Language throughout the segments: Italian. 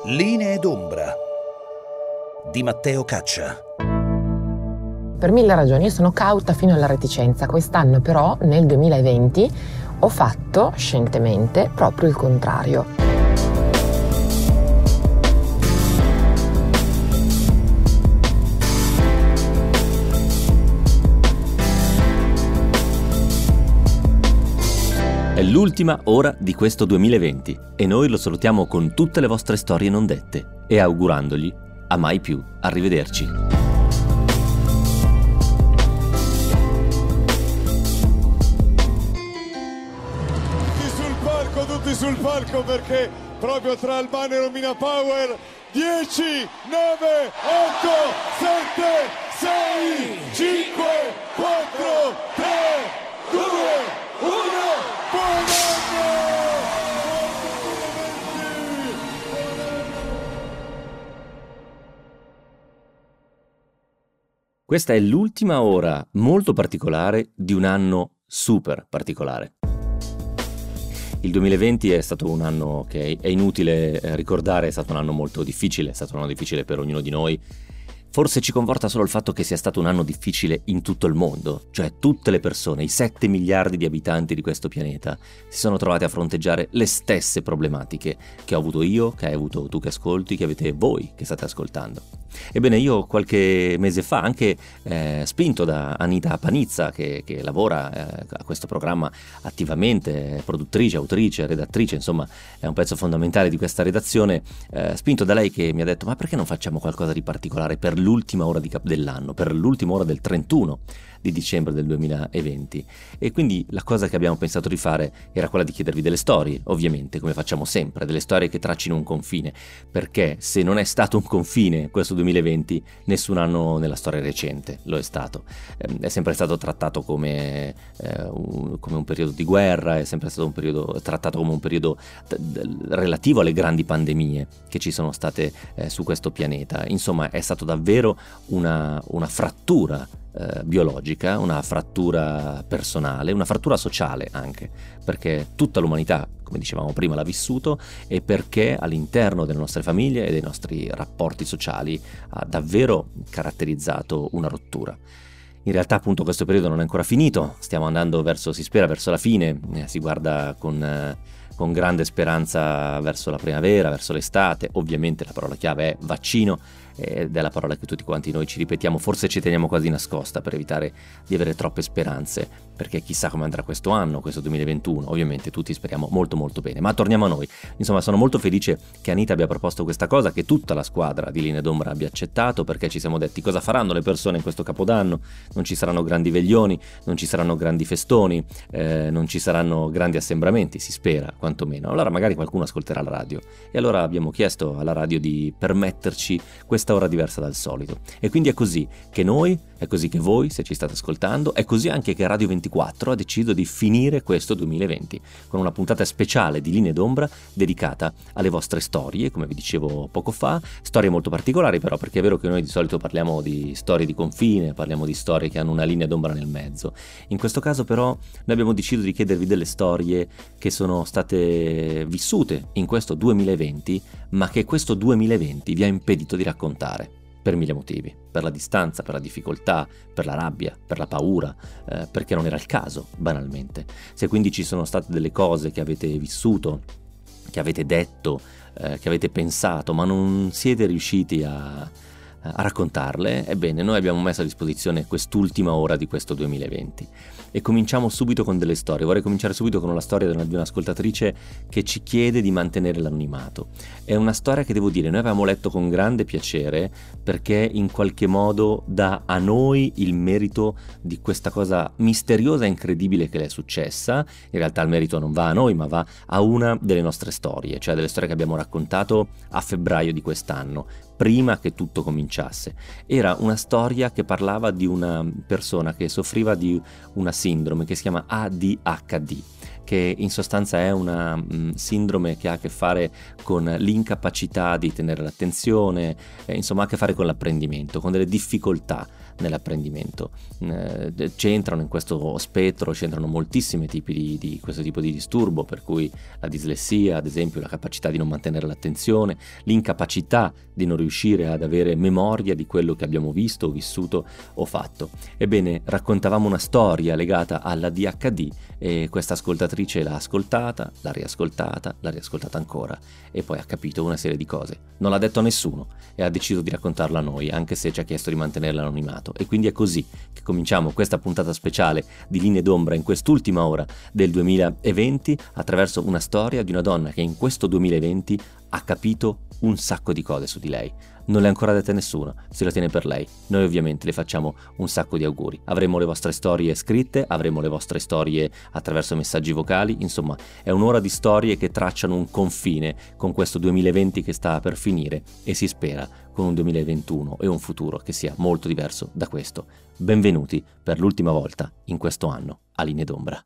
Linee d'ombra di Matteo Caccia. Per 1000 ragioni, io sono cauta fino alla reticenza. Quest'anno però, nel 2020, ho fatto scientemente proprio il contrario. È l'ultima ora di questo 2020 e noi lo salutiamo con tutte le vostre storie non dette e augurandogli a mai più arrivederci. Tutti sul palco perché proprio tra Albano e Romina Power 10, 9, 8, 7, 6, 5, 4, 3, 2, 1, buon anno! Questa è l'ultima ora molto particolare di un anno super particolare. Il 2020 è stato un anno che è inutile ricordare, è stato un anno molto difficile, è stato un anno difficile per ognuno di noi. Forse ci conforta solo il fatto che sia stato un anno difficile in tutto il mondo, cioè tutte le persone, i 7 miliardi di abitanti di questo pianeta, si sono trovati a fronteggiare le stesse problematiche che ho avuto io, che hai avuto tu che ascolti, che avete voi che state ascoltando. Ebbene, io qualche mese fa, anche spinto da Anita Panizza, che lavora a questo programma attivamente, produttrice, autrice, redattrice, insomma è un pezzo fondamentale di questa redazione, spinto da lei che mi ha detto: ma perché non facciamo qualcosa di particolare per l'ultima ora dell'anno, per l'ultima ora del 31 di dicembre del 2020? E quindi la cosa che abbiamo pensato di fare era quella di chiedervi delle storie, ovviamente, come facciamo sempre, delle storie che tracino un confine, perché se non è stato un confine questo 2020, nessun anno nella storia recente lo è stato. È sempre stato trattato come un periodo di guerra, è sempre stato trattato come un periodo relativo alle grandi pandemie che ci sono state su questo pianeta. Insomma, è stato davvero una frattura biologica, una frattura personale, una frattura sociale anche, perché tutta l'umanità, come dicevamo prima, l'ha vissuto, e perché all'interno delle nostre famiglie e dei nostri rapporti sociali ha davvero caratterizzato una rottura. In realtà appunto questo periodo non è ancora finito, stiamo andando si spera verso la fine, si guarda con grande speranza verso la primavera, verso l'estate. Ovviamente la parola chiave è vaccino, ed è la parola che tutti quanti noi ci ripetiamo, forse ci teniamo quasi nascosta per evitare di avere troppe speranze, perché chissà come andrà questo anno, questo 2021, ovviamente tutti speriamo molto molto bene. Ma torniamo a noi. Insomma, sono molto felice che Anita abbia proposto questa cosa, che tutta la squadra di Linee d'Ombra abbia accettato, perché ci siamo detti: cosa faranno le persone in questo Capodanno? Non ci saranno grandi veglioni, non ci saranno grandi festoni, non ci saranno grandi assembramenti, si spera quantomeno. Allora magari qualcuno ascolterà la radio, e allora abbiamo chiesto alla radio di permetterci questa ora diversa dal solito. E quindi è così che noi, è così che voi, se ci state ascoltando, è così anche che Radio 24 ha deciso di finire questo 2020 con una puntata speciale di Linee d'Ombra dedicata alle vostre storie, come vi dicevo poco fa, storie molto particolari però, perché è vero che noi di solito parliamo di storie di confine, parliamo di storie che hanno una linea d'ombra nel mezzo. In questo caso però noi abbiamo deciso di chiedervi delle storie che sono state vissute in questo 2020, ma che questo 2020 vi ha impedito di raccontare per 1000 motivi: per la distanza, per la difficoltà, per la rabbia, per la paura, perché non era il caso, banalmente. Se quindi ci sono state delle cose che avete vissuto, che avete detto, che avete pensato, ma non siete riusciti a raccontarle, ebbene noi abbiamo messo a disposizione quest'ultima ora di questo 2020 e cominciamo subito con delle storie. Vorrei cominciare subito con la storia di un'ascoltatrice che ci chiede di mantenere l'anonimato. È una storia che, devo dire, noi avevamo letto con grande piacere, perché in qualche modo dà a noi il merito di questa cosa misteriosa e incredibile che le è successa. In realtà il merito non va a noi, ma va a una delle nostre storie, cioè delle storie che abbiamo raccontato a febbraio di quest'anno, prima che tutto cominciasse. Era una storia che parlava di una persona che soffriva di una sindrome che si chiama ADHD, che in sostanza è una sindrome che ha a che fare con l'incapacità di tenere l'attenzione, insomma ha a che fare con l'apprendimento, con delle difficoltà nell'apprendimento. C'entrano in questo spettro, c'entrano moltissimi tipi di questo tipo di disturbo, per cui la dislessia, ad esempio, la capacità di non mantenere l'attenzione, l'incapacità di non riuscire ad avere memoria di quello che abbiamo visto, vissuto o fatto. Ebbene, raccontavamo una storia legata all'ADHD e questa ascoltatrice l'ha ascoltata, l'ha riascoltata ancora e poi ha capito una serie di cose. Non l'ha detto a nessuno e ha deciso di raccontarla a noi, anche se ci ha chiesto di mantenere l'anonimato. E quindi è così che cominciamo questa puntata speciale di Linee d'Ombra in quest'ultima ora del 2020 attraverso una storia di una donna che in questo 2020 ha capito un sacco di cose su di lei. Non le ha ancora dette nessuno, se la tiene per lei. Noi ovviamente le facciamo un sacco di auguri. Avremo le vostre storie scritte, avremo le vostre storie attraverso messaggi vocali, insomma è un'ora di storie che tracciano un confine con questo 2020 che sta per finire e si spera con un 2021 e un futuro che sia molto diverso da questo. Benvenuti per l'ultima volta in questo anno a Linee d'Ombra.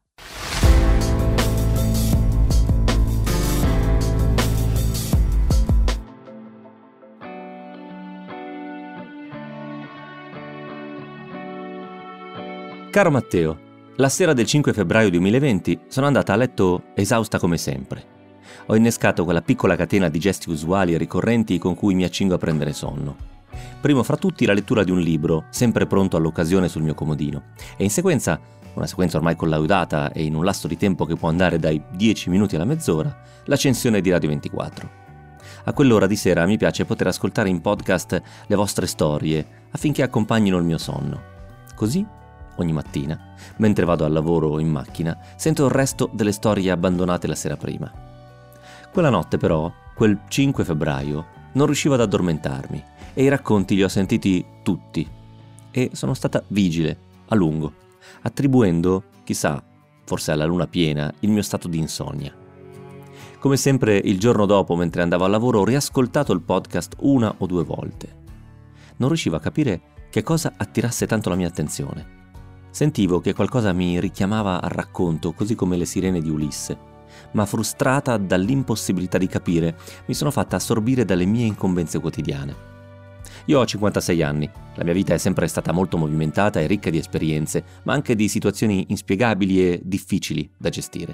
Caro Matteo, la sera del 5 febbraio 2020 sono andata a letto esausta come sempre. Ho innescato quella piccola catena di gesti usuali e ricorrenti con cui mi accingo a prendere sonno. Primo fra tutti la lettura di un libro, sempre pronto all'occasione sul mio comodino, e in sequenza, una sequenza ormai collaudata e in un lasso di tempo che può andare dai 10 minuti alla mezz'ora, l'accensione di Radio 24. A quell'ora di sera mi piace poter ascoltare in podcast le vostre storie affinché accompagnino il mio sonno. Così, ogni mattina, mentre vado al lavoro o in macchina, sento il resto delle storie abbandonate la sera prima. Quella notte però, quel 5 febbraio, non riuscivo ad addormentarmi e i racconti li ho sentiti tutti e sono stata vigile, a lungo, attribuendo, chissà, forse alla luna piena, il mio stato di insonnia. Come sempre, il giorno dopo, mentre andavo al lavoro, ho riascoltato il podcast 1 o 2 volte. Non riuscivo a capire che cosa attirasse tanto la mia attenzione. Sentivo che qualcosa mi richiamava al racconto, così come le sirene di Ulisse, ma frustrata dall'impossibilità di capire, mi sono fatta assorbire dalle mie incombenze quotidiane. Io ho 56 anni, la mia vita è sempre stata molto movimentata e ricca di esperienze, ma anche di situazioni inspiegabili e difficili da gestire.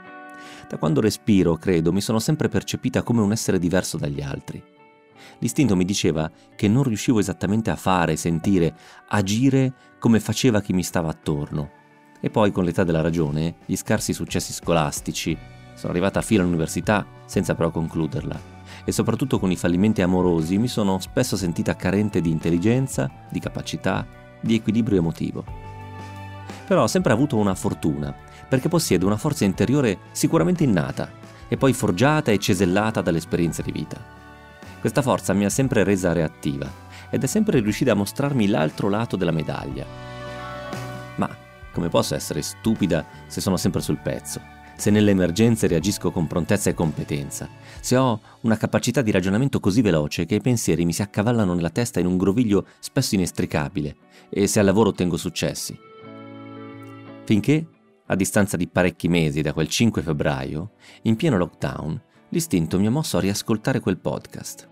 Da quando respiro, credo, mi sono sempre percepita come un essere diverso dagli altri. L'istinto mi diceva che non riuscivo esattamente a fare, sentire, agire come faceva chi mi stava attorno. E poi, con l'età della ragione, gli scarsi successi scolastici, sono arrivata fino all'università senza però concluderla, e soprattutto con i fallimenti amorosi mi sono spesso sentita carente di intelligenza, di capacità, di equilibrio emotivo. Però ho sempre avuto una fortuna, perché possiedo una forza interiore sicuramente innata, e poi forgiata e cesellata dalle esperienze di vita. Questa forza mi ha sempre resa reattiva ed è sempre riuscita a mostrarmi l'altro lato della medaglia. Ma come posso essere stupida se sono sempre sul pezzo? Se nelle emergenze reagisco con prontezza e competenza? Se ho una capacità di ragionamento così veloce che i pensieri mi si accavallano nella testa in un groviglio spesso inestricabile? E se al lavoro ottengo successi? Finché, a distanza di parecchi mesi da quel 5 febbraio, in pieno lockdown, l'istinto mi ha mosso a riascoltare quel podcast.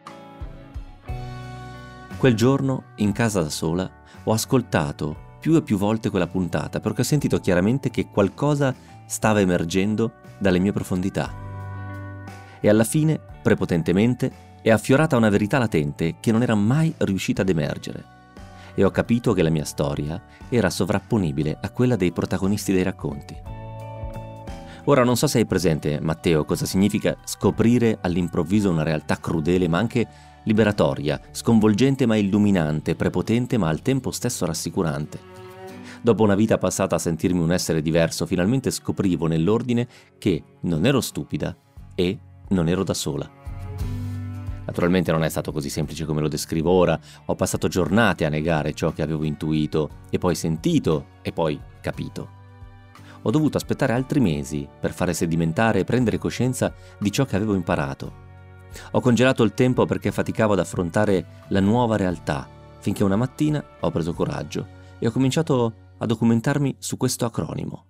Quel giorno, in casa da sola, ho ascoltato più e più volte quella puntata perché ho sentito chiaramente che qualcosa stava emergendo dalle mie profondità. E alla fine, prepotentemente, è affiorata una verità latente che non era mai riuscita ad emergere. E ho capito che la mia storia era sovrapponibile a quella dei protagonisti dei racconti. Ora non so se hai presente, Matteo, cosa significa scoprire all'improvviso una realtà crudele ma anche liberatoria, sconvolgente ma illuminante, prepotente ma al tempo stesso rassicurante. Dopo una vita passata a sentirmi un essere diverso, finalmente scoprivo nell'ordine che non ero stupida e non ero da sola. Naturalmente non è stato così semplice come lo descrivo ora, ho passato giornate a negare ciò che avevo intuito e poi sentito e poi capito. Ho dovuto aspettare altri mesi per fare sedimentare e prendere coscienza di ciò che avevo imparato. Ho congelato il tempo perché faticavo ad affrontare la nuova realtà, finché una mattina ho preso coraggio e ho cominciato a documentarmi su questo acronimo.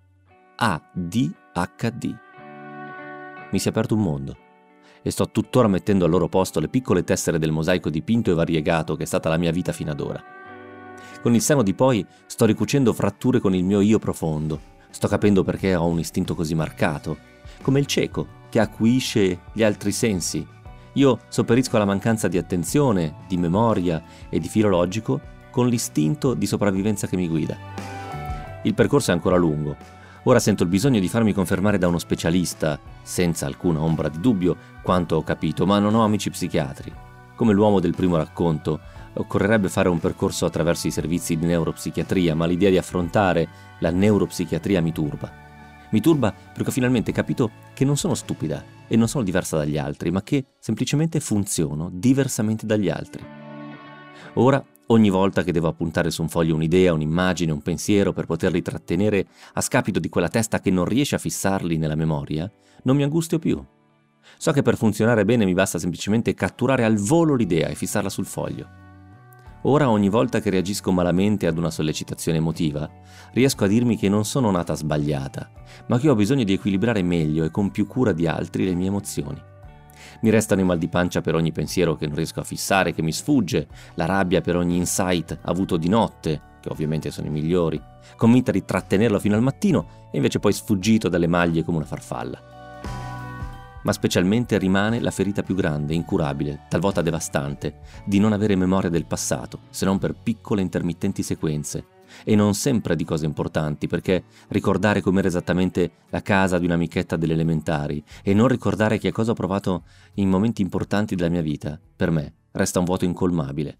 ADHD. Mi si è aperto un mondo e sto tuttora mettendo al loro posto le piccole tessere del mosaico dipinto e variegato che è stata la mia vita fino ad ora. Con il senno di poi sto ricucendo fratture con il mio io profondo. Sto capendo perché ho un istinto così marcato, come il cieco che acuisce gli altri sensi. Io sopperisco alla mancanza di attenzione, di memoria e di filo logico con l'istinto di sopravvivenza che mi guida. Il percorso è ancora lungo. Ora sento il bisogno di farmi confermare da uno specialista, senza alcuna ombra di dubbio, quanto ho capito, ma non ho amici psichiatri. Come l'uomo del primo racconto, occorrerebbe fare un percorso attraverso i servizi di neuropsichiatria, ma l'idea di affrontare la neuropsichiatria mi turba. Mi turba perché ho finalmente capito che non sono stupida e non sono diversa dagli altri, ma che semplicemente funziono diversamente dagli altri. Ora, ogni volta che devo appuntare su un foglio un'idea, un'immagine, un pensiero per poterli trattenere a scapito di quella testa che non riesce a fissarli nella memoria, non mi angustio più. So che per funzionare bene mi basta semplicemente catturare al volo l'idea e fissarla sul foglio. Ora, ogni volta che reagisco malamente ad una sollecitazione emotiva, riesco a dirmi che non sono nata sbagliata, ma che ho bisogno di equilibrare meglio e con più cura di altri le mie emozioni. Mi restano i mal di pancia per ogni pensiero che non riesco a fissare, che mi sfugge, la rabbia per ogni insight avuto di notte, che ovviamente sono i migliori, convinta di trattenerlo fino al mattino e invece poi sfuggito dalle maglie come una farfalla. Ma specialmente rimane la ferita più grande, incurabile, talvolta devastante, di non avere memoria del passato, se non per piccole intermittenti sequenze, e non sempre di cose importanti, perché ricordare com'era esattamente la casa di un'amichetta delle elementari e non ricordare che cosa ho provato in momenti importanti della mia vita, per me resta un vuoto incolmabile.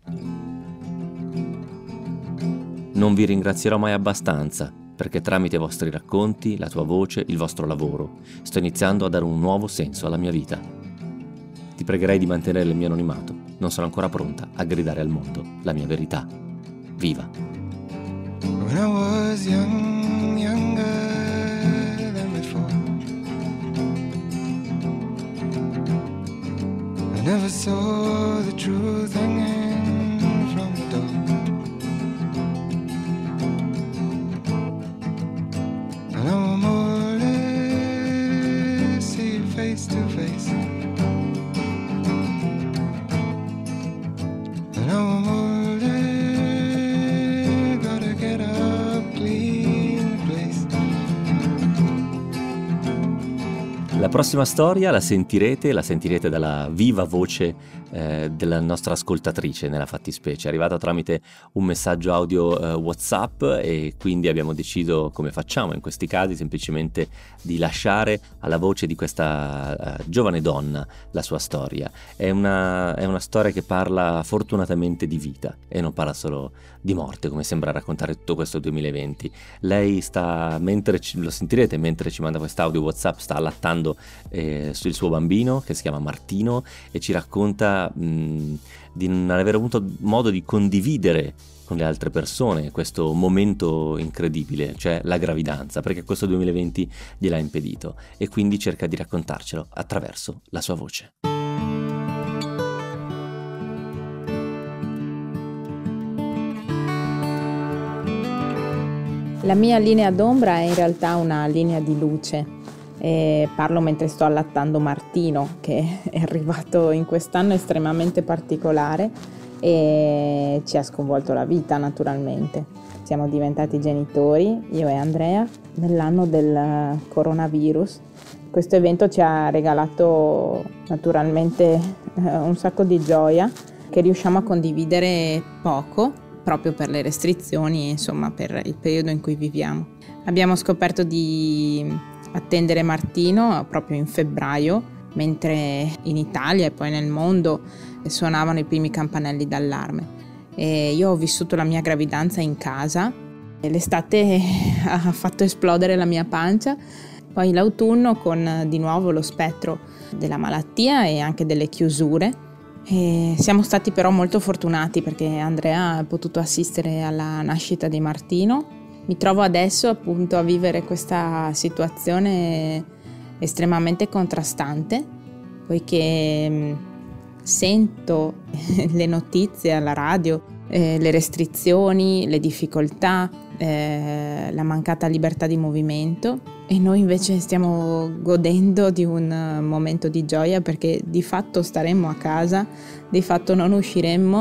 Non vi ringrazierò mai abbastanza, perché tramite i vostri racconti, la tua voce, il vostro lavoro, sto iniziando a dare un nuovo senso alla mia vita. Ti pregherei di mantenere il mio anonimato, non sono ancora pronta a gridare al mondo la mia verità. Viva! When I was young, younger than before, I never saw the truth hanging from the door. And now I'm only see you face to face. And now I'm only gotta get up, clean the place. La prossima storia la sentirete dalla viva voce della nostra ascoltatrice nella fattispecie, è arrivata tramite un messaggio audio WhatsApp, e quindi abbiamo deciso, come facciamo in questi casi, semplicemente di lasciare alla voce di questa giovane donna la sua storia. È una storia che parla fortunatamente di vita e non parla solo di morte, come sembra raccontare tutto questo 2020. Lei sta, lo sentirete mentre ci manda quest'audio WhatsApp, sta allattando sul suo bambino che si chiama Martino, e ci racconta di non aver avuto modo di condividere con le altre persone questo momento incredibile, cioè la gravidanza, perché questo 2020 gliel'ha impedito, e quindi cerca di raccontarcelo attraverso la sua voce. La mia linea d'ombra è in realtà una linea di luce. Parlo mentre sto allattando Martino, che è arrivato in quest'anno estremamente particolare e ci ha sconvolto la vita, naturalmente. Siamo diventati genitori, io e Andrea, nell'anno del coronavirus. Questo evento ci ha regalato naturalmente un sacco di gioia, che riusciamo a condividere poco, proprio per le restrizioni, insomma, per il periodo in cui viviamo. Abbiamo scoperto di attendere Martino proprio in febbraio, mentre in Italia e poi nel mondo suonavano i primi campanelli d'allarme. E io ho vissuto la mia gravidanza in casa, e l'estate ha fatto esplodere la mia pancia, poi l'autunno con di nuovo lo spettro della malattia e anche delle chiusure. E siamo stati però molto fortunati perché Andrea ha potuto assistere alla nascita di Martino. Mi trovo adesso appunto a vivere questa situazione estremamente contrastante, poiché sento le notizie alla radio, le restrizioni, le difficoltà, la mancata libertà di movimento, e noi invece stiamo godendo di un momento di gioia, perché di fatto staremmo a casa, di fatto non usciremmo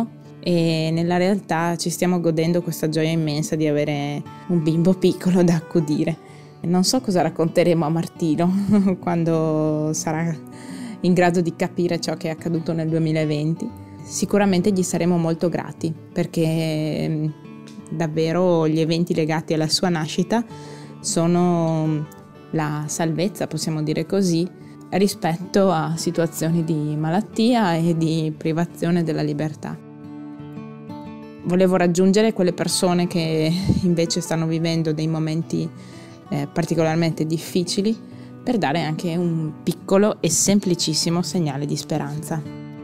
e nella realtà ci stiamo godendo questa gioia immensa di avere un bimbo piccolo da accudire. Non so cosa racconteremo a Martino quando sarà in grado di capire ciò che è accaduto nel 2020. Sicuramente gli saremo molto grati, perché davvero gli eventi legati alla sua nascita sono la salvezza, possiamo dire così, rispetto a situazioni di malattia e di privazione della libertà. Volevo raggiungere quelle persone che invece stanno vivendo dei momenti particolarmente difficili, per dare anche un piccolo e semplicissimo segnale di speranza.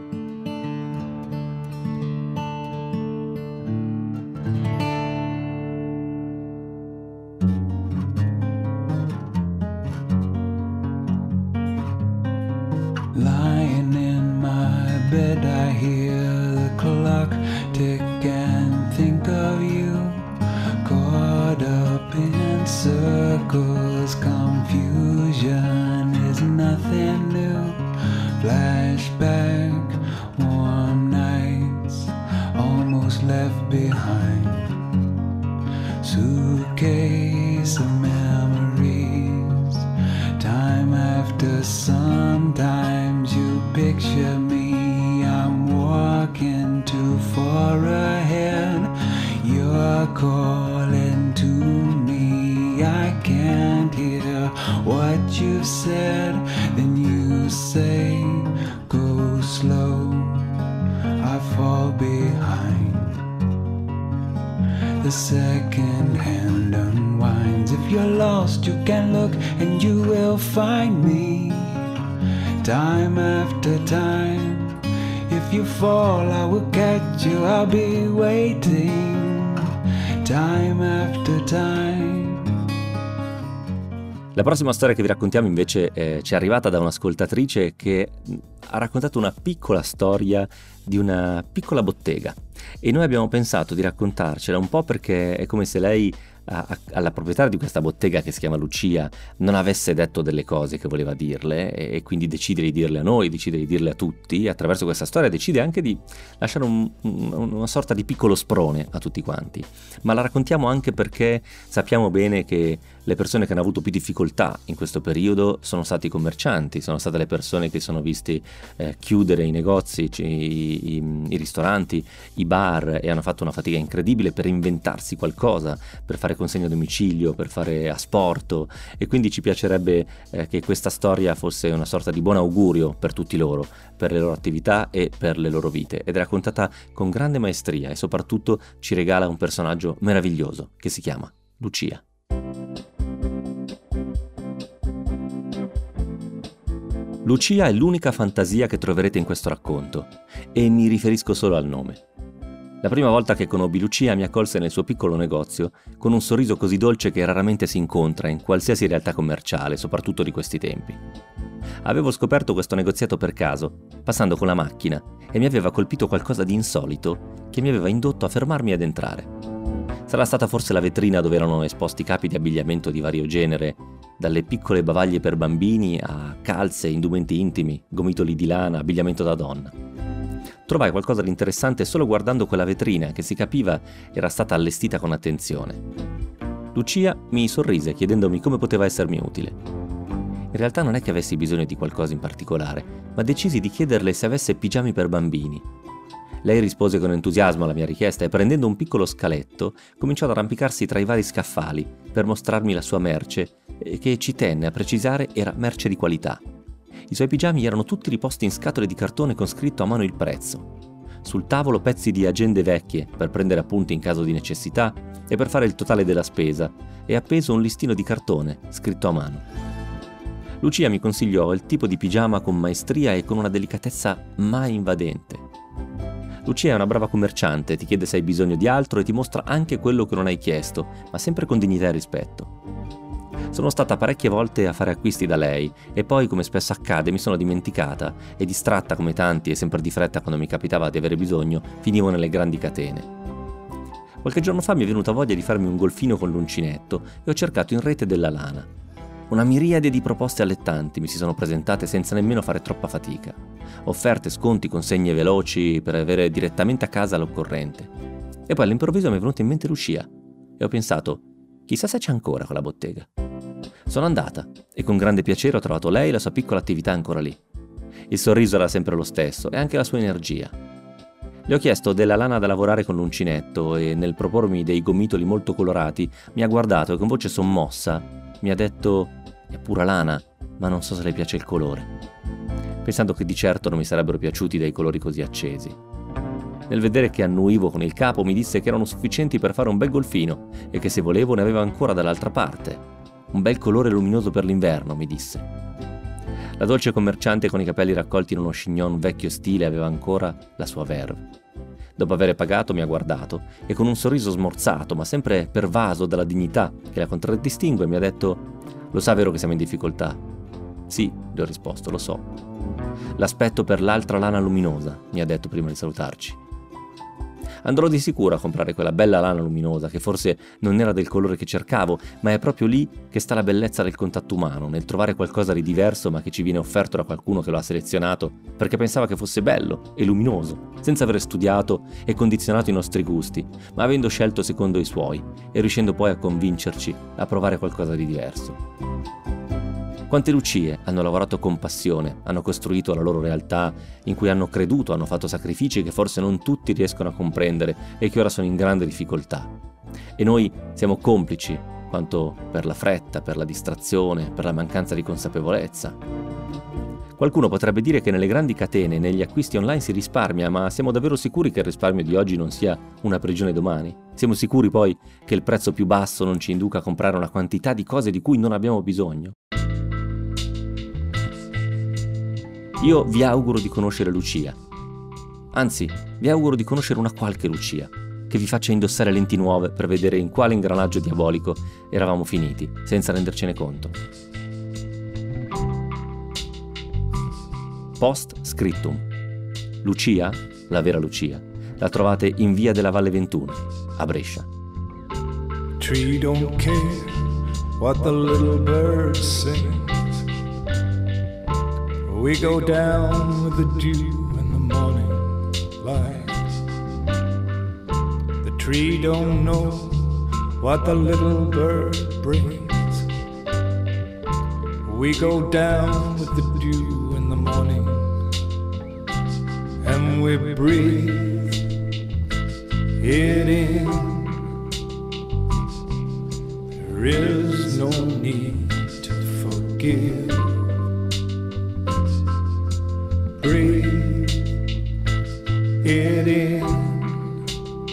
Lying in my bed, I hear the clock tick and think of you. Caught up in circles, confusion is nothing new. Flashback, warm nights, almost left behind. Suitcase of memories, time after sometimes you picture me, I'm walking too far ahead. You're calling to me, I can't hear what you've said. Then you say, go slow, I fall behind. The second hand unwinds. If you're lost, you can look and you will find me. Time after time, if you fall, I will catch you, I'll be waiting. Time after time. La prossima storia che vi raccontiamo invece ci è arrivata da un'ascoltatrice che ha raccontato una piccola storia di una piccola bottega, e noi abbiamo pensato di raccontarcela un po' perché è come se lei alla proprietaria di questa bottega, che si chiama Lucia, non avesse detto delle cose che voleva dirle, e quindi decide di dirle a noi, decide di dirle a tutti. Attraverso questa storia decide anche di lasciare una sorta di piccolo sprone a tutti quanti, ma la raccontiamo anche perché sappiamo bene che le persone che hanno avuto più difficoltà in questo periodo sono stati i commercianti, sono state le persone che sono visti chiudere i negozi, i ristoranti, i bar, e hanno fatto una fatica incredibile per inventarsi qualcosa, per fare consegna a domicilio, per fare asporto, e quindi ci piacerebbe che questa storia fosse una sorta di buon augurio per tutti loro, per le loro attività e per le loro vite, ed è raccontata con grande maestria e soprattutto ci regala un personaggio meraviglioso che si chiama Lucia. Lucia è l'unica fantasia che troverete in questo racconto, e mi riferisco solo al nome. La prima volta che conobbi Lucia mi accolse nel suo piccolo negozio con un sorriso così dolce che raramente si incontra in qualsiasi realtà commerciale, soprattutto di questi tempi. Avevo scoperto questo negoziato per caso, passando con la macchina, e mi aveva colpito qualcosa di insolito che mi aveva indotto a fermarmi ed entrare. Sarà stata forse la vetrina dove erano esposti capi di abbigliamento di vario genere, dalle piccole bavaglie per bambini a calze, indumenti intimi, gomitoli di lana, abbigliamento da donna. Trovai qualcosa di interessante solo guardando quella vetrina che si capiva era stata allestita con attenzione. Lucia mi sorrise chiedendomi come poteva essermi utile. In realtà non è che avessi bisogno di qualcosa in particolare, ma decisi di chiederle se avesse pigiami per bambini. Lei rispose con entusiasmo alla mia richiesta e, prendendo un piccolo scaletto, cominciò ad arrampicarsi tra i vari scaffali per mostrarmi la sua merce, che ci tenne a precisare era merce di qualità. I suoi pigiami erano tutti riposti in scatole di cartone con scritto a mano il prezzo. Sul tavolo pezzi di agende vecchie per prendere appunti in caso di necessità e per fare il totale della spesa, e appeso un listino di cartone scritto a mano. Lucia mi consigliò il tipo di pigiama con maestria e con una delicatezza mai invadente. Lucia è una brava commerciante, ti chiede se hai bisogno di altro e ti mostra anche quello che non hai chiesto, ma sempre con dignità e rispetto. Sono stata parecchie volte a fare acquisti da lei e poi, come spesso accade, mi sono dimenticata e, distratta come tanti e sempre di fretta quando mi capitava di avere bisogno, finivo nelle grandi catene. Qualche giorno fa mi è venuta voglia di farmi un golfino con l'uncinetto e ho cercato in rete della lana. Una miriade di proposte allettanti mi si sono presentate senza nemmeno fare troppa fatica. Offerte, sconti, consegne veloci per avere direttamente a casa l'occorrente. E poi all'improvviso mi è venuta in mente Lucia e ho pensato, chissà se c'è ancora quella bottega. Sono andata e con grande piacere ho trovato lei e la sua piccola attività ancora lì. Il sorriso era sempre lo stesso e anche la sua energia. Le ho chiesto della lana da lavorare con l'uncinetto e nel propormi dei gomitoli molto colorati mi ha guardato e con voce sommossa mi ha detto «È pura lana, ma non so se le piace il colore», pensando che di certo non mi sarebbero piaciuti dei colori così accesi. Nel vedere che annuivo con il capo mi disse che erano sufficienti per fare un bel golfino e che se volevo ne aveva ancora dall'altra parte. Un bel colore luminoso per l'inverno, mi disse. La dolce commerciante con i capelli raccolti in uno chignon vecchio stile aveva ancora la sua verve. Dopo aver pagato mi ha guardato e con un sorriso smorzato ma sempre pervaso dalla dignità che la contraddistingue mi ha detto «Lo sa vero che siamo in difficoltà?» «Sì», le ho risposto, «lo so». «L'aspetto per l'altra lana luminosa», mi ha detto prima di salutarci. Andrò di sicuro a comprare quella bella lana luminosa che forse non era del colore che cercavo, ma è proprio lì che sta la bellezza del contatto umano, nel trovare qualcosa di diverso ma che ci viene offerto da qualcuno che lo ha selezionato perché pensava che fosse bello e luminoso, senza aver studiato e condizionato i nostri gusti, ma avendo scelto secondo i suoi e riuscendo poi a convincerci a provare qualcosa di diverso. Quante Lucie hanno lavorato con passione, hanno costruito la loro realtà in cui hanno creduto, hanno fatto sacrifici che forse non tutti riescono a comprendere e che ora sono in grande difficoltà. E noi siamo complici, quanto per la fretta, per la distrazione, per la mancanza di consapevolezza. Qualcuno potrebbe dire che nelle grandi catene, negli acquisti online si risparmia, ma siamo davvero sicuri che il risparmio di oggi non sia una prigione domani? Siamo sicuri poi che il prezzo più basso non ci induca a comprare una quantità di cose di cui non abbiamo bisogno? Io vi auguro di conoscere Lucia. Anzi, vi auguro di conoscere una qualche Lucia, che vi faccia indossare lenti nuove per vedere in quale ingranaggio diabolico eravamo finiti, senza rendercene conto. Post scriptum. Lucia, la vera Lucia, la trovate in via della Valle 21, a Brescia. Tree don't care what the little bird sings. We go down with the dew in the morning light. The tree don't know what the little bird brings. We go down with the dew in the morning, and we breathe it in. There is no need to forgive. Breathe it in.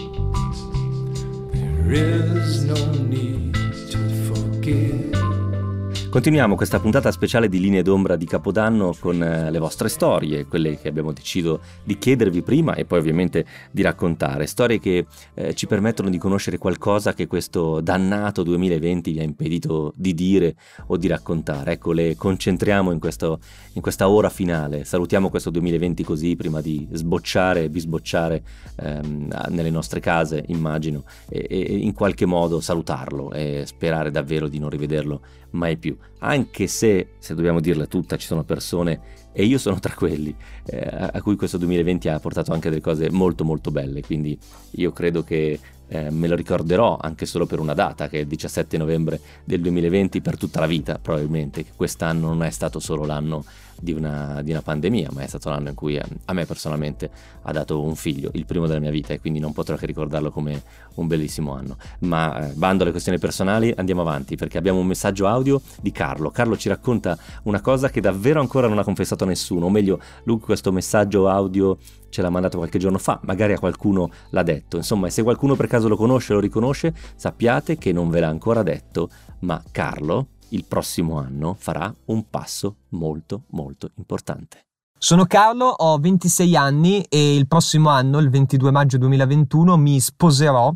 There is no need to forgive. Continuiamo questa puntata speciale di Linee d'Ombra di Capodanno con le vostre storie, quelle che abbiamo deciso di chiedervi prima e poi ovviamente di raccontare, storie che ci permettono di conoscere qualcosa che questo dannato 2020 vi ha impedito di dire o di raccontare. Ecco, le concentriamo in questa ora finale, salutiamo questo 2020 così prima di sbocciare e bisbocciare nelle nostre case, immagino, e in qualche modo salutarlo e sperare davvero di non rivederlo mai più, anche se dobbiamo dirla tutta, ci sono persone, e io sono tra quelli, a cui questo 2020 ha portato anche delle cose molto molto belle, quindi io credo che me lo ricorderò anche solo per una data, che è il 17 novembre del 2020, per tutta la vita probabilmente, che quest'anno non è stato solo l'anno di una pandemia, ma è stato l'anno in cui a me personalmente ha dato un figlio, il primo della mia vita, e quindi non potrò che ricordarlo come un bellissimo anno. Ma bando alle questioni personali, andiamo avanti, perché abbiamo un messaggio audio di Carlo. Carlo ci racconta una cosa che davvero ancora non ha confessato a nessuno, o meglio, lui questo messaggio audio ce l'ha mandato qualche giorno fa, magari a qualcuno l'ha detto, insomma, e se qualcuno per caso lo conosce o lo riconosce, sappiate che non ve l'ha ancora detto, ma Carlo il prossimo anno farà un passo molto molto importante. Sono Carlo, ho 26 anni e il prossimo anno, il 22 maggio 2021, mi sposerò.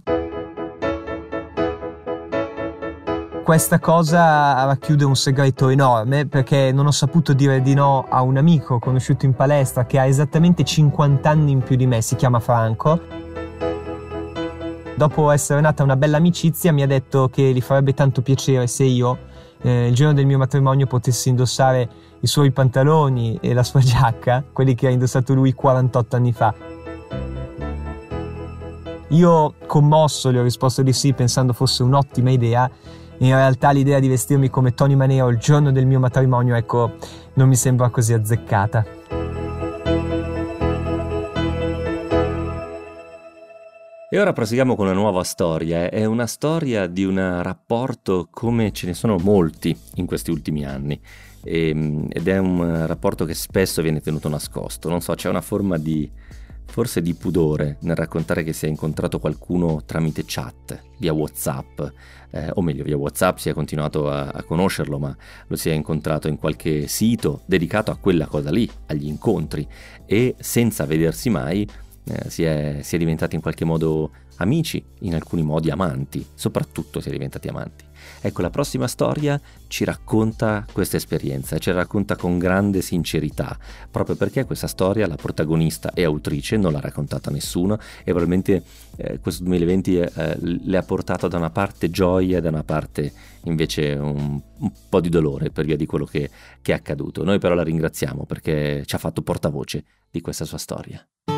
Questa cosa racchiude un segreto enorme, perché non ho saputo dire di no a un amico conosciuto in palestra che ha esattamente 50 anni in più di me, si chiama Franco. Dopo essere nata una bella amicizia mi ha detto che gli farebbe tanto piacere se io il giorno del mio matrimonio potessi indossare i suoi pantaloni e la sua giacca, quelli che ha indossato lui 48 anni fa. Io, commosso, le ho risposto di sì, pensando fosse un'ottima idea. In realtà l'idea di vestirmi come Tony Manero il giorno del mio matrimonio, ecco, non mi sembra così azzeccata. E ora proseguiamo con una nuova storia. È una storia di un rapporto come ce ne sono molti in questi ultimi anni. Ed è un rapporto che spesso viene tenuto nascosto. Non so, c'è una forma forse di pudore nel raccontare che si è incontrato qualcuno tramite chat, via WhatsApp, o meglio via WhatsApp si è continuato a conoscerlo, ma lo si è incontrato in qualche sito dedicato a quella cosa lì, agli incontri, e senza vedersi mai si è diventati in qualche modo amici, in alcuni modi amanti, soprattutto si è diventati amanti. Ecco, la prossima storia ci racconta questa esperienza, ci racconta con grande sincerità, proprio perché questa storia la protagonista e autrice non l'ha raccontata nessuno e probabilmente questo 2020 le ha portato da una parte gioia e da una parte invece un po' di dolore per via di quello che è accaduto. Noi però la ringraziamo perché ci ha fatto portavoce di questa sua storia.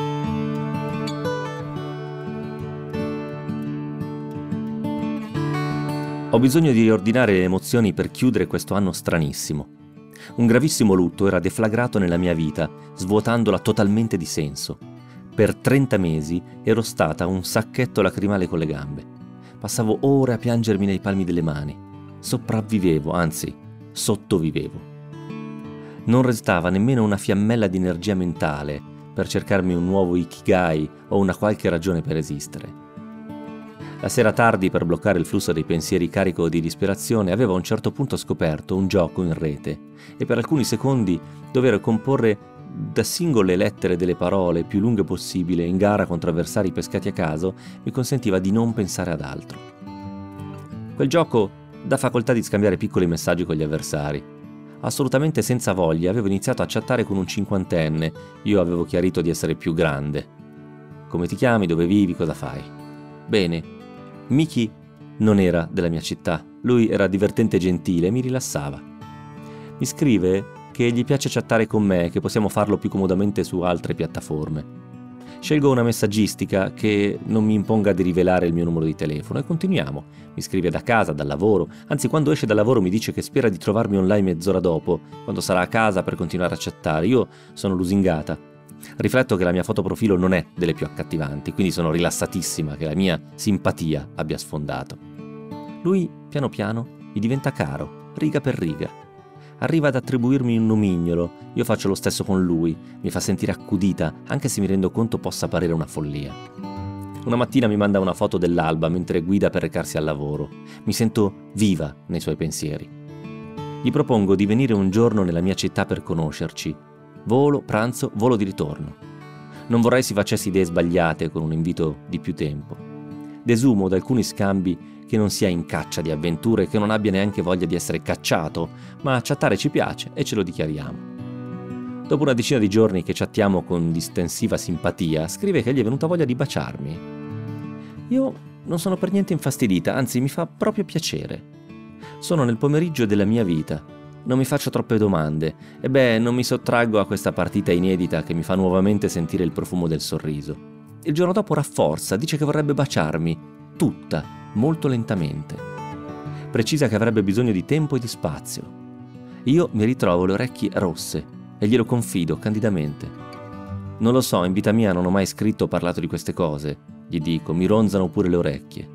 Ho bisogno di riordinare le emozioni per chiudere questo anno stranissimo. Un gravissimo lutto era deflagrato nella mia vita, svuotandola totalmente di senso. Per 30 mesi ero stata un sacchetto lacrimale con le gambe. Passavo ore a piangermi nei palmi delle mani. Sopravvivevo, anzi, sottovivevo. Non restava nemmeno una fiammella di energia mentale per cercarmi un nuovo ikigai o una qualche ragione per esistere. La sera tardi, per bloccare il flusso dei pensieri carico di disperazione, avevo a un certo punto scoperto un gioco in rete e per alcuni secondi dover comporre da singole lettere delle parole più lunghe possibile in gara contro avversari pescati a caso mi consentiva di non pensare ad altro. Quel gioco dà facoltà di scambiare piccoli messaggi con gli avversari. Assolutamente senza voglia avevo iniziato a chattare con un cinquantenne, io avevo chiarito di essere più grande. Come ti chiami, dove vivi, cosa fai? Bene. Miki non era della mia città, lui era divertente e gentile e mi rilassava. Mi scrive che gli piace chattare con me e che possiamo farlo più comodamente su altre piattaforme. Scelgo una messaggistica che non mi imponga di rivelare il mio numero di telefono e continuiamo. Mi scrive da casa, dal lavoro, anzi quando esce dal lavoro mi dice che spera di trovarmi online mezz'ora dopo, quando sarà a casa per continuare a chattare. Io sono lusingata. Rifletto che la mia foto profilo non è delle più accattivanti, quindi sono rilassatissima che la mia simpatia abbia sfondato. Lui, piano piano, mi diventa caro, riga per riga. Arriva ad attribuirmi un nomignolo, io faccio lo stesso con lui, mi fa sentire accudita, anche se mi rendo conto possa parere una follia. Una mattina mi manda una foto dell'alba mentre guida per recarsi al lavoro. Mi sento viva nei suoi pensieri. Gli propongo di venire un giorno nella mia città per conoscerci. Volo, pranzo, volo di ritorno. Non vorrei si facesse idee sbagliate con un invito di più tempo. Desumo da alcuni scambi che non sia in caccia di avventure e che non abbia neanche voglia di essere cacciato, ma chattare ci piace e ce lo dichiariamo. Dopo una decina di giorni che chattiamo con distensiva simpatia, scrive che gli è venuta voglia di baciarmi. Io non sono per niente infastidita, anzi mi fa proprio piacere. Sono nel pomeriggio della mia vita. Non mi faccio troppe domande e non mi sottraggo a questa partita inedita che mi fa nuovamente sentire il profumo del sorriso. Il giorno dopo rafforza, dice che vorrebbe baciarmi, tutta, molto lentamente. Precisa che avrebbe bisogno di tempo e di spazio. Io mi ritrovo le orecchie rosse e glielo confido candidamente. Non lo so, in vita mia non ho mai scritto o parlato di queste cose, gli dico, mi ronzano pure le orecchie.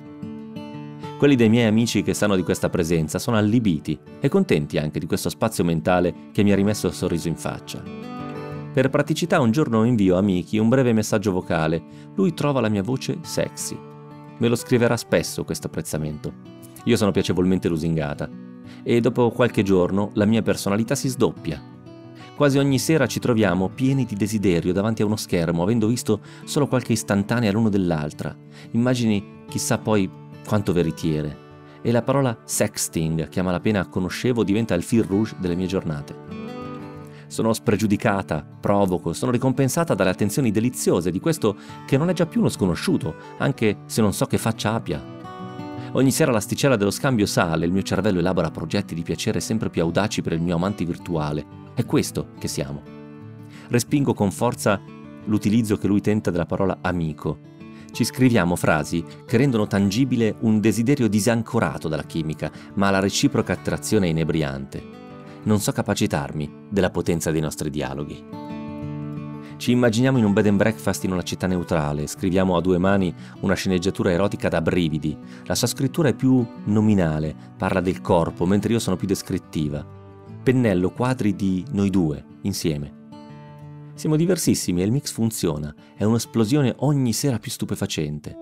Quelli dei miei amici che sanno di questa presenza sono allibiti e contenti anche di questo spazio mentale che mi ha rimesso il sorriso in faccia. Per praticità un giorno invio a Miki un breve messaggio vocale. Lui trova la mia voce sexy. Me lo scriverà spesso questo apprezzamento. Io sono piacevolmente lusingata e dopo qualche giorno la mia personalità si sdoppia. Quasi ogni sera ci troviamo pieni di desiderio davanti a uno schermo, avendo visto solo qualche istantanea l'uno dell'altra. Immagini chissà poi quanto veritiere, e la parola sexting, che a malapena conoscevo, diventa il fil rouge delle mie giornate. Sono spregiudicata, provoco, sono ricompensata dalle attenzioni deliziose di questo che non è già più uno sconosciuto, anche se non so che faccia abbia. Ogni sera l'asticella dello scambio sale, il mio cervello elabora progetti di piacere sempre più audaci per il mio amante virtuale. È questo che siamo. Respingo con forza l'utilizzo che lui tenta della parola amico. Ci scriviamo frasi che rendono tangibile un desiderio disancorato dalla chimica, ma la reciproca attrazione è inebriante. Non so capacitarmi della potenza dei nostri dialoghi. Ci immaginiamo in un bed and breakfast in una città neutrale, scriviamo a due mani una sceneggiatura erotica da brividi. La sua scrittura è più nominale, parla del corpo, mentre io sono più descrittiva. Pennello quadri di noi due, insieme. Siamo diversissimi e il mix funziona, è un'esplosione ogni sera più stupefacente.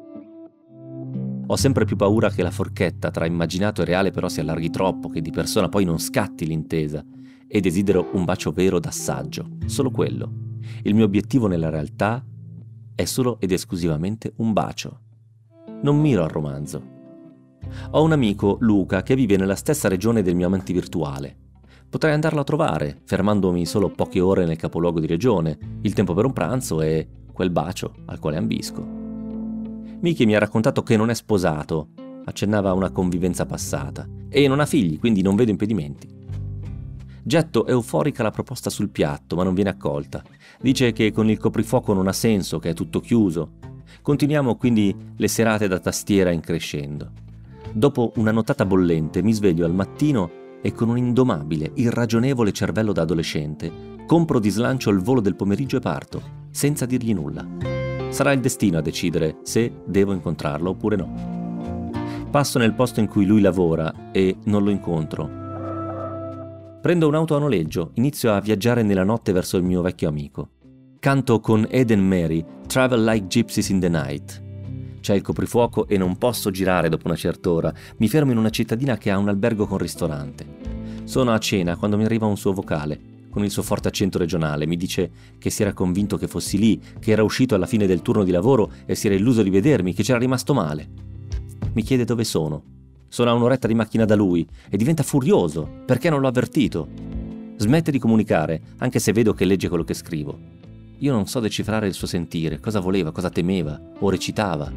Ho sempre più paura che la forchetta tra immaginato e reale però si allarghi troppo, che di persona poi non scatti l'intesa, e desidero un bacio vero d'assaggio, solo quello. Il mio obiettivo nella realtà è solo ed esclusivamente un bacio. Non miro al romanzo. Ho un amico, Luca, che vive nella stessa regione del mio amante virtuale. Potrei andarlo a trovare, fermandomi solo poche ore nel capoluogo di regione, il tempo per un pranzo e quel bacio al quale ambisco. Miki mi ha raccontato che non è sposato, accennava a una convivenza passata, e non ha figli, quindi non vedo impedimenti. Getto euforica la proposta sul piatto, ma non viene accolta. Dice che con il coprifuoco non ha senso, che è tutto chiuso. Continuiamo quindi le serate da tastiera in crescendo. Dopo una nottata bollente mi sveglio al mattino e con un indomabile, irragionevole cervello da adolescente compro di slancio il volo del pomeriggio e parto, senza dirgli nulla. Sarà il destino a decidere se devo incontrarlo oppure no. Passo nel posto in cui lui lavora e non lo incontro. Prendo un'auto a noleggio, inizio a viaggiare nella notte verso il mio vecchio amico. Canto con Ed and Mary, Travel Like Gypsies in the Night. C'è il coprifuoco e non posso girare dopo una certa ora. Mi fermo in una cittadina che ha un albergo con ristorante. Sono a cena quando mi arriva un suo vocale, con il suo forte accento regionale. Mi dice che si era convinto che fossi lì, che era uscito alla fine del turno di lavoro e si era illuso di vedermi, che c'era rimasto male. Mi chiede dove sono. Sono a un'oretta di macchina da lui e diventa furioso perché non l'ho avvertito. Smette di comunicare, anche se vedo che legge quello che scrivo. Io non so decifrare il suo sentire, cosa voleva, cosa temeva o recitava.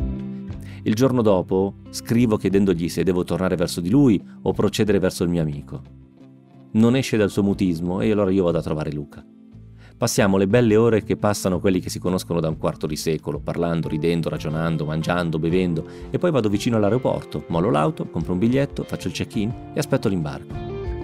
Il giorno dopo scrivo chiedendogli se devo tornare verso di lui o procedere verso il mio amico. Non esce dal suo mutismo e allora io vado a trovare Luca. Passiamo le belle ore che passano quelli che si conoscono da un quarto di secolo, parlando, ridendo, ragionando, mangiando, bevendo, e poi vado vicino all'aeroporto, mollo l'auto, compro un biglietto, faccio il check-in e aspetto l'imbarco.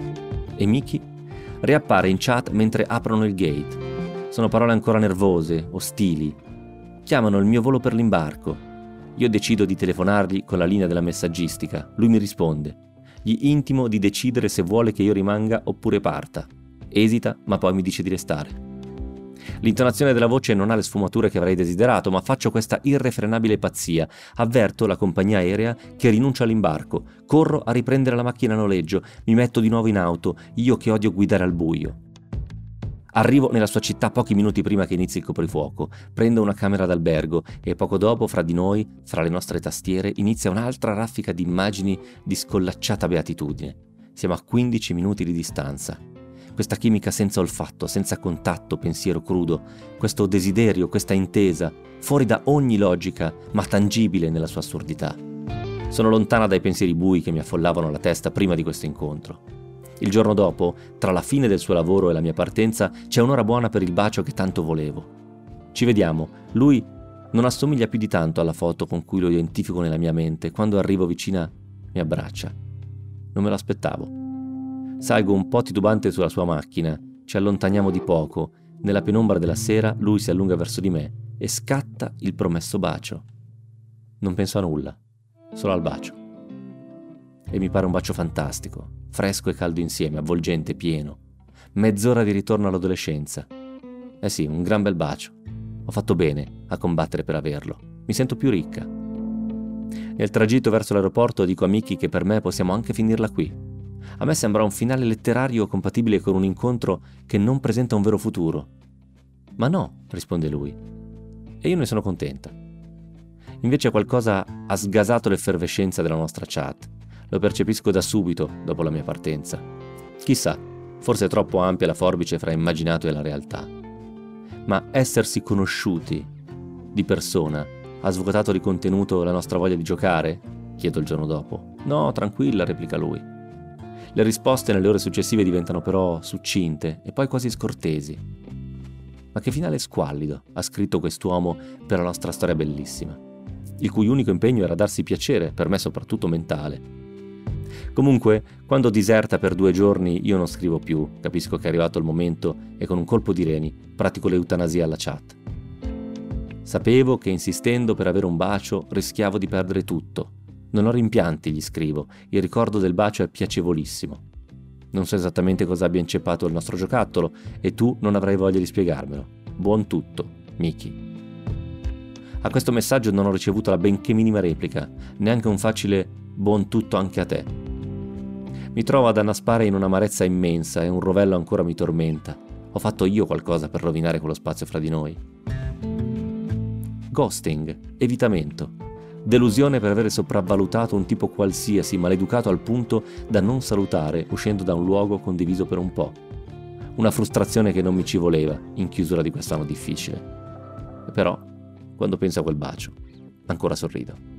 E Miki riappare in chat mentre aprono il gate. Sono parole ancora nervose, ostili. Chiamano il mio volo per l'imbarco. Io decido di telefonargli con la linea della messaggistica. Lui mi risponde. Gli intimo di decidere se vuole che io rimanga oppure parta. Esita, ma poi mi dice di restare. L'intonazione della voce non ha le sfumature che avrei desiderato, ma faccio questa irrefrenabile pazzia. Avverto la compagnia aerea che rinuncia all'imbarco. Corro a riprendere la macchina a noleggio. Mi metto di nuovo in auto, io che odio guidare al buio. Arrivo nella sua città pochi minuti prima che inizi il coprifuoco, prendo una camera d'albergo e poco dopo, fra di noi, fra le nostre tastiere, inizia un'altra raffica di immagini di scollacciata beatitudine. Siamo a 15 minuti di distanza. Questa chimica senza olfatto, senza contatto, pensiero crudo, questo desiderio, questa intesa, fuori da ogni logica, ma tangibile nella sua assurdità. Sono lontana dai pensieri bui che mi affollavano la testa prima di questo incontro. Il giorno dopo, tra la fine del suo lavoro e la mia partenza, c'è un'ora buona per il bacio che tanto volevo. Ci vediamo. Lui non assomiglia più di tanto alla foto con cui lo identifico nella mia mente. Quando arrivo vicina, mi abbraccia. Non me lo aspettavo. Salgo un po' titubante sulla sua macchina. Ci allontaniamo di poco. Nella penombra della sera, lui si allunga verso di me e scatta il promesso bacio. Non penso a nulla, solo al bacio. E mi pare un bacio fantastico. Fresco e caldo insieme, avvolgente, pieno. Mezz'ora di ritorno all'adolescenza. Eh sì, un gran bel bacio. Ho fatto bene a combattere per averlo. Mi sento più ricca. Nel tragitto verso l'aeroporto dico a Miki che per me possiamo anche finirla qui. A me sembra un finale letterario compatibile con un incontro che non presenta un vero futuro. Ma no, risponde lui. E io ne sono contenta. Invece qualcosa ha sgasato l'effervescenza della nostra chat. Lo percepisco da subito dopo la mia partenza. Chissà, forse è troppo ampia la forbice fra immaginato e la realtà. Ma essersi conosciuti di persona ha svuotato di contenuto la nostra voglia di giocare? chiedo il giorno dopo. No, tranquilla, replica lui. Le risposte nelle ore successive diventano però succinte e poi quasi scortesi. Ma che finale squallido ha scritto quest'uomo per la nostra storia bellissima, il cui unico impegno era darsi piacere, per me soprattutto mentale. Comunque, quando diserta per 2 giorni io non scrivo più, capisco che è arrivato il momento e con un colpo di reni pratico l'eutanasia alla chat. Sapevo che insistendo per avere un bacio rischiavo di perdere tutto. Non ho rimpianti, gli scrivo, il ricordo del bacio è piacevolissimo. Non so esattamente cosa abbia inceppato il nostro giocattolo e tu non avrai voglia di spiegarmelo. Buon tutto, Miki. A questo messaggio non ho ricevuto la benché minima replica, neanche un facile buon tutto anche a te. Mi trovo ad annaspare in un'amarezza immensa e un rovello ancora mi tormenta. Ho fatto io qualcosa per rovinare quello spazio fra di noi. Ghosting, evitamento, delusione per avere sopravvalutato un tipo qualsiasi, maleducato al punto da non salutare uscendo da un luogo condiviso per un po'. Una frustrazione che non mi ci voleva in chiusura di quest'anno difficile. E però, quando penso a quel bacio, ancora sorrido.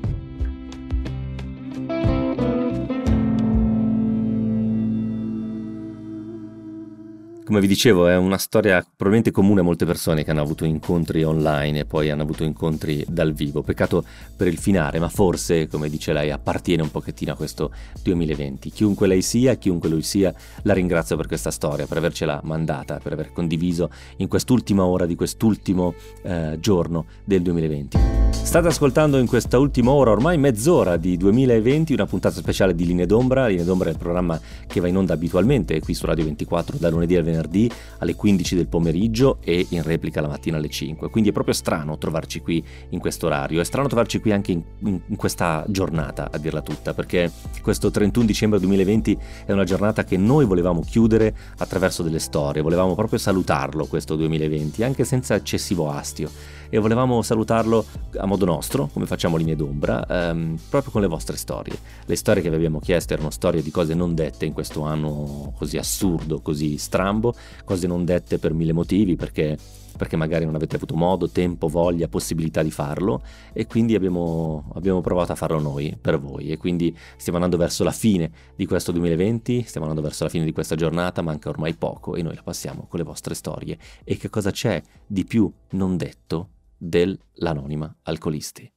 Come vi dicevo, è una storia probabilmente comune a molte persone che hanno avuto incontri online e poi hanno avuto incontri dal vivo. Peccato per il finale, ma forse, come dice lei, appartiene un pochettino a questo 2020. Chiunque lei sia, chiunque lui sia, la ringrazio per questa storia, per avercela mandata, per aver condiviso in quest'ultima ora di quest'ultimo giorno del 2020. State ascoltando in questa ultima ora, ormai mezz'ora di 2020, una puntata speciale di Linee d'Ombra. Linee d'Ombra è il programma che va in onda abitualmente qui su Radio 24 da lunedì al venerdì alle 15 del pomeriggio e in replica la mattina alle 5. Quindi è proprio strano trovarci qui in questo orario. È strano trovarci qui anche in questa giornata, a dirla tutta, perché questo 31 dicembre 2020 è una giornata che noi volevamo chiudere attraverso delle storie. Volevamo proprio salutarlo questo 2020, anche senza eccessivo astio. E volevamo salutarlo a modo nostro, come facciamo Linee d'Ombra, proprio con le vostre storie. Le storie che vi abbiamo chiesto erano storie di cose non dette in questo anno così assurdo, così strambo, cose non dette per 1000 motivi, perché magari non avete avuto modo, tempo, voglia, possibilità di farlo, e quindi abbiamo provato a farlo noi, per voi. E quindi stiamo andando verso la fine di questo 2020, stiamo andando verso la fine di questa giornata, manca ormai poco e noi la passiamo con le vostre storie. E che cosa c'è di più non detto dell'Anonima Alcolisti?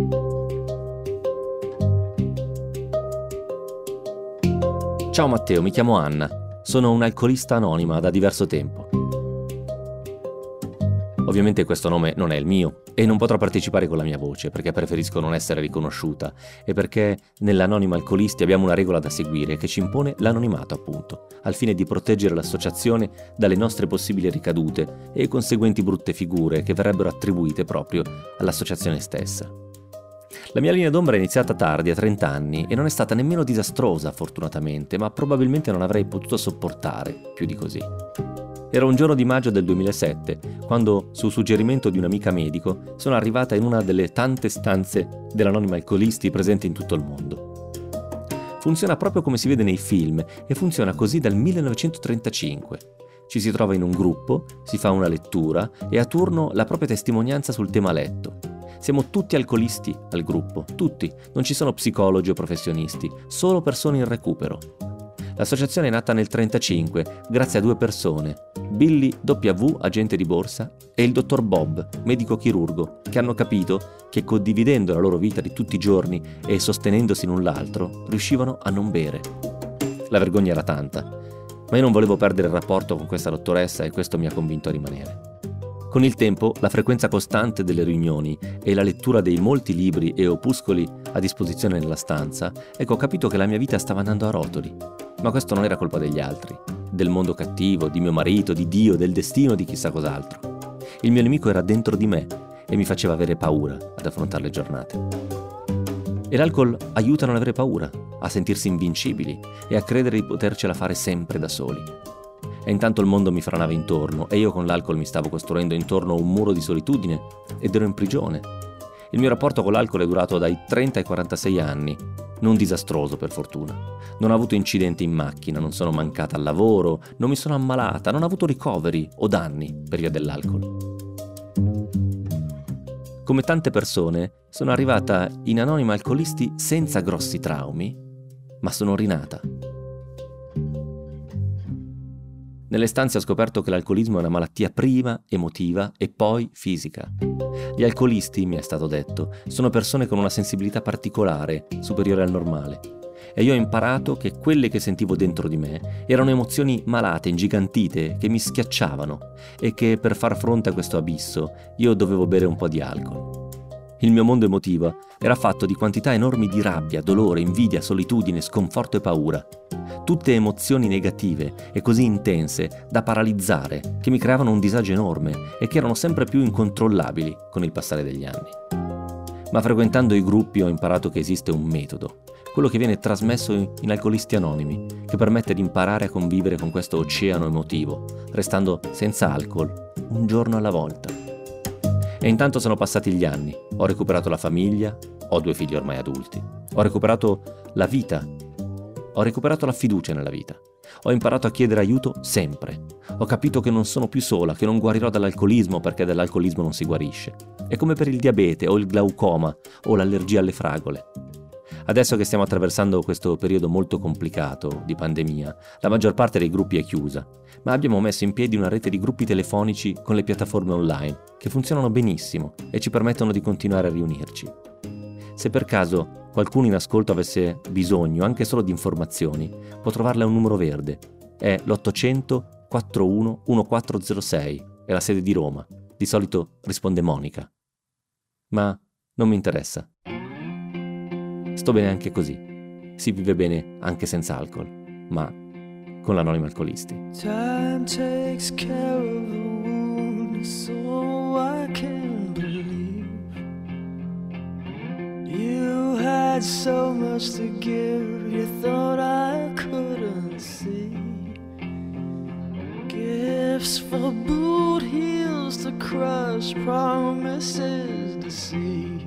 Ciao Matteo, mi chiamo Anna, sono un'alcolista anonima da diverso tempo. Ovviamente questo nome non è il mio e non potrò partecipare con la mia voce perché preferisco non essere riconosciuta e perché nell'Anonima Alcolisti abbiamo una regola da seguire che ci impone l'anonimato, appunto, al fine di proteggere l'associazione dalle nostre possibili ricadute e conseguenti brutte figure che verrebbero attribuite proprio all'associazione stessa. La mia linea d'ombra è iniziata tardi, a 30 anni, e non è stata nemmeno disastrosa, fortunatamente, ma probabilmente non avrei potuto sopportare più di così. Era un giorno di maggio del 2007, quando, su suggerimento di un'amica medico, sono arrivata in una delle tante stanze dell'Anonima Alcolisti presenti in tutto il mondo. Funziona proprio come si vede nei film e funziona così dal 1935. Ci si trova in un gruppo, si fa una lettura e a turno la propria testimonianza sul tema letto. Siamo tutti alcolisti al gruppo, tutti, non ci sono psicologi o professionisti, solo persone in recupero. L'associazione è nata nel 1935 grazie a 2 persone, Billy W, agente di borsa, e il dottor Bob, medico chirurgo, che hanno capito che condividendo la loro vita di tutti i giorni e sostenendosi l'un l'altro, riuscivano a non bere. La vergogna era tanta, ma io non volevo perdere il rapporto con questa dottoressa e questo mi ha convinto a rimanere. Con il tempo, la frequenza costante delle riunioni e la lettura dei molti libri e opuscoli a disposizione nella stanza, ho capito che la mia vita stava andando a rotoli. Ma questo non era colpa degli altri, del mondo cattivo, di mio marito, di Dio, del destino, di chissà cos'altro. Il mio nemico era dentro di me e mi faceva avere paura ad affrontare le giornate. E l'alcol aiuta a non avere paura, a sentirsi invincibili e a credere di potercela fare sempre da soli. E intanto il mondo mi franava intorno e io con l'alcol mi stavo costruendo intorno un muro di solitudine ed ero in prigione. Il mio rapporto con l'alcol è durato dai 30 ai 46 anni, non disastroso per fortuna. Non ho avuto incidenti in macchina, non sono mancata al lavoro, non mi sono ammalata, non ho avuto ricoveri o danni per via dell'alcol. Come tante persone, sono arrivata in Anonimi Alcolisti senza grossi traumi, ma sono rinata. Nelle stanze ho scoperto che l'alcolismo è una malattia prima emotiva e poi fisica. Gli alcolisti, mi è stato detto, sono persone con una sensibilità particolare, superiore al normale. E io ho imparato che quelle che sentivo dentro di me erano emozioni malate, ingigantite, che mi schiacciavano e che per far fronte a questo abisso io dovevo bere un po' di alcol. Il mio mondo emotivo era fatto di quantità enormi di rabbia, dolore, invidia, solitudine, sconforto e paura. Tutte emozioni negative e così intense da paralizzare, che mi creavano un disagio enorme e che erano sempre più incontrollabili con il passare degli anni. Ma frequentando i gruppi ho imparato che esiste un metodo, quello che viene trasmesso in Alcolisti Anonimi, che permette di imparare a convivere con questo oceano emotivo, restando senza alcol, un giorno alla volta. E intanto sono passati gli anni, ho recuperato la famiglia, ho 2 figli ormai adulti, ho recuperato la vita, ho recuperato la fiducia nella vita, ho imparato a chiedere aiuto sempre, ho capito che non sono più sola, che non guarirò dall'alcolismo perché dall'alcolismo non si guarisce. È come per il diabete o il glaucoma o l'allergia alle fragole. Adesso che stiamo attraversando questo periodo molto complicato di pandemia, la maggior parte dei gruppi è chiusa, ma abbiamo messo in piedi una rete di gruppi telefonici con le piattaforme online, che funzionano benissimo e ci permettono di continuare a riunirci. Se per caso qualcuno in ascolto avesse bisogno anche solo di informazioni, può trovarle a un numero verde. È l'800 41 1406, è la sede di Roma. Di solito risponde Monica. Ma non mi interessa. Sto bene anche così. Si vive bene anche senza alcol, ma con l'Anonimi Alcolisti. Time takes care of the wound, so I can believe you had so much to give, you thought I couldn't see. Gifts for boot heels to crush, promises deceived.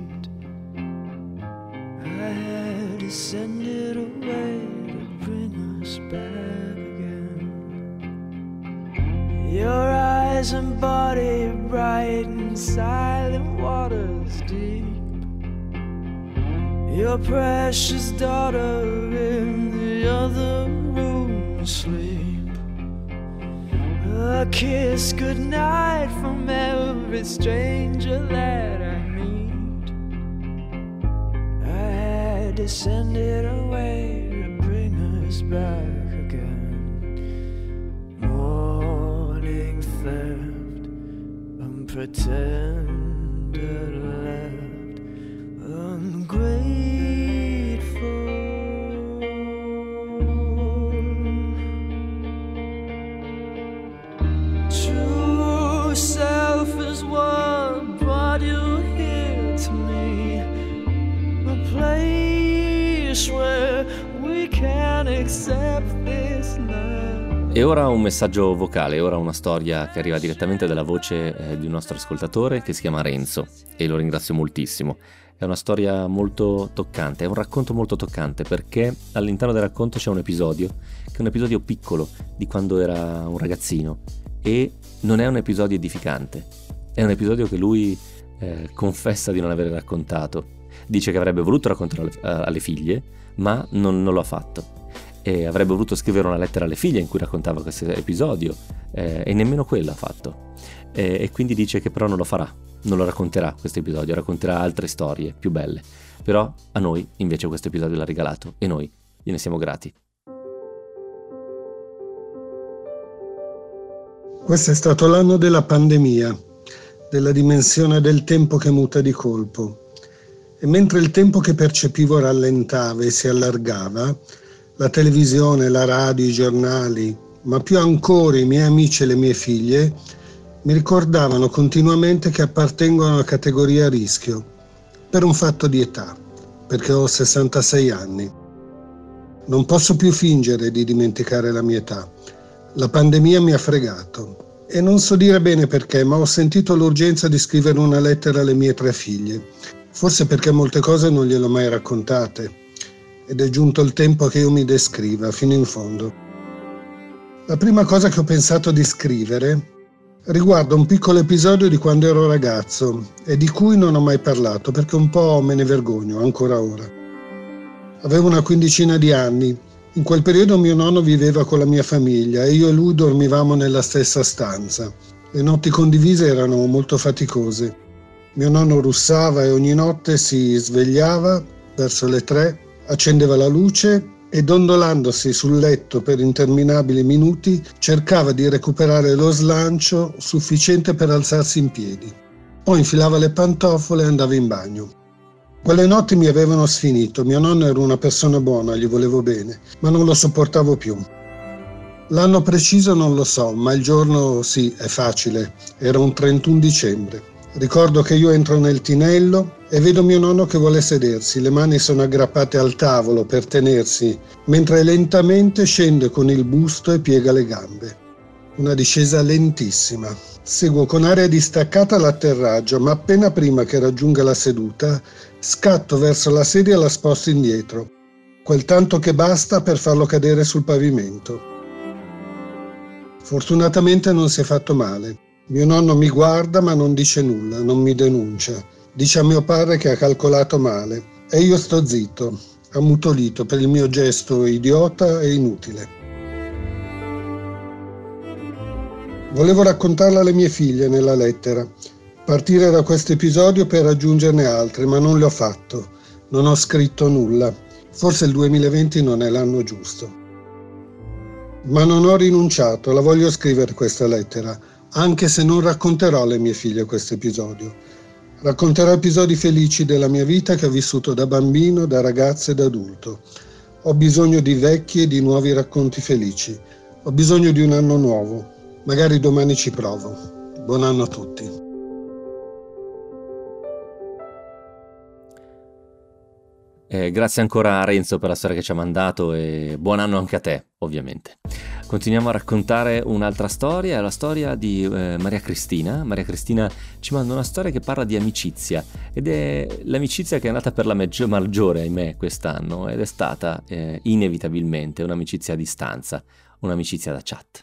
I had to send it away to bring us back again. Your eyes and body bright and silent waters deep. Your precious daughter in the other room asleep. A kiss goodnight from every stranger that I meet. I had to send it away to bring us back again. Morning theft, unpretended left, ungrateful. True self is what brought you here to me. A place where we can accept this love. E ora un messaggio vocale, ora una storia che arriva direttamente dalla voce di un nostro ascoltatore che si chiama Renzo e lo ringrazio moltissimo. È una storia molto toccante, è un racconto molto toccante perché all'interno del racconto c'è un episodio che è un episodio piccolo di quando era un ragazzino e non è un episodio edificante, è un episodio che lui confessa di non aver raccontato. Dice che avrebbe voluto raccontare alle figlie, ma non lo ha fatto. E avrebbe voluto scrivere una lettera alle figlie in cui raccontava questo episodio e nemmeno quello ha fatto. E quindi dice che però non lo farà, non lo racconterà questo episodio, racconterà altre storie più belle. Però a noi invece questo episodio l'ha regalato e noi gliene siamo grati. Questo è stato l'anno della pandemia, della dimensione del tempo che muta di colpo. E mentre il tempo che percepivo rallentava e si allargava, la televisione, la radio, i giornali, ma più ancora i miei amici e le mie figlie, mi ricordavano continuamente che appartengo a una categoria a rischio, per un fatto di età, perché ho 66 anni. Non posso più fingere di dimenticare la mia età. La pandemia mi ha fregato e non so dire bene perché, ma ho sentito l'urgenza di scrivere una lettera alle mie 3 figlie, forse perché molte cose non gliele ho mai raccontate. Ed è giunto il tempo che io mi descriva fino in fondo. La prima cosa che ho pensato di scrivere Riguarda un piccolo episodio di quando ero ragazzo e di cui non ho mai parlato perché un po' me ne vergogno ancora ora. Avevo una quindicina di anni. In quel periodo mio nonno viveva con la mia famiglia e io e lui dormivamo nella stessa stanza. Le notti condivise erano molto faticose. Mio nonno russava e ogni notte si svegliava verso le 3, accendeva la luce e dondolandosi sul letto per interminabili minuti cercava di recuperare lo slancio sufficiente per alzarsi in piedi. Poi infilava le pantofole e andava in bagno. Quelle notti mi avevano sfinito, mio nonno era una persona buona, gli volevo bene, ma non lo sopportavo più. L'anno preciso non lo so, ma il giorno sì, è facile, era un 31 dicembre. Ricordo che io entro nel tinello e vedo mio nonno che vuole sedersi, le mani sono aggrappate al tavolo per tenersi, mentre lentamente scende con il busto e piega le gambe. Una discesa lentissima. Seguo con aria distaccata l'atterraggio, ma appena prima che raggiunga la seduta, scatto verso la sedia e la sposto indietro, quel tanto che basta per farlo cadere sul pavimento. Fortunatamente non si è fatto male. Mio nonno mi guarda ma non dice nulla, non mi denuncia. Dice a mio padre che ha calcolato male e io sto zitto, ammutolito per il mio gesto idiota e inutile. Volevo raccontarla alle mie figlie nella lettera, partire da questo episodio per aggiungerne altri, ma non le ho fatto. Non ho scritto nulla. Forse il 2020 non è l'anno giusto. Ma non ho rinunciato, la voglio scrivere questa lettera, anche se non racconterò alle mie figlie questo episodio. Racconterò episodi felici della mia vita che ho vissuto da bambino, da ragazzo e da adulto. Ho bisogno di vecchi e di nuovi racconti felici. Ho bisogno di un anno nuovo. Magari domani ci provo. Buon anno a tutti. Grazie ancora a Renzo per la storia che ci ha mandato e buon anno anche a te, ovviamente. Continuiamo a raccontare un'altra storia, è la storia di Maria Cristina. Maria Cristina ci manda una storia che parla di amicizia ed è l'amicizia che è andata per la maggiore, ahimè, quest'anno ed è stata inevitabilmente un'amicizia a distanza, un'amicizia da chat.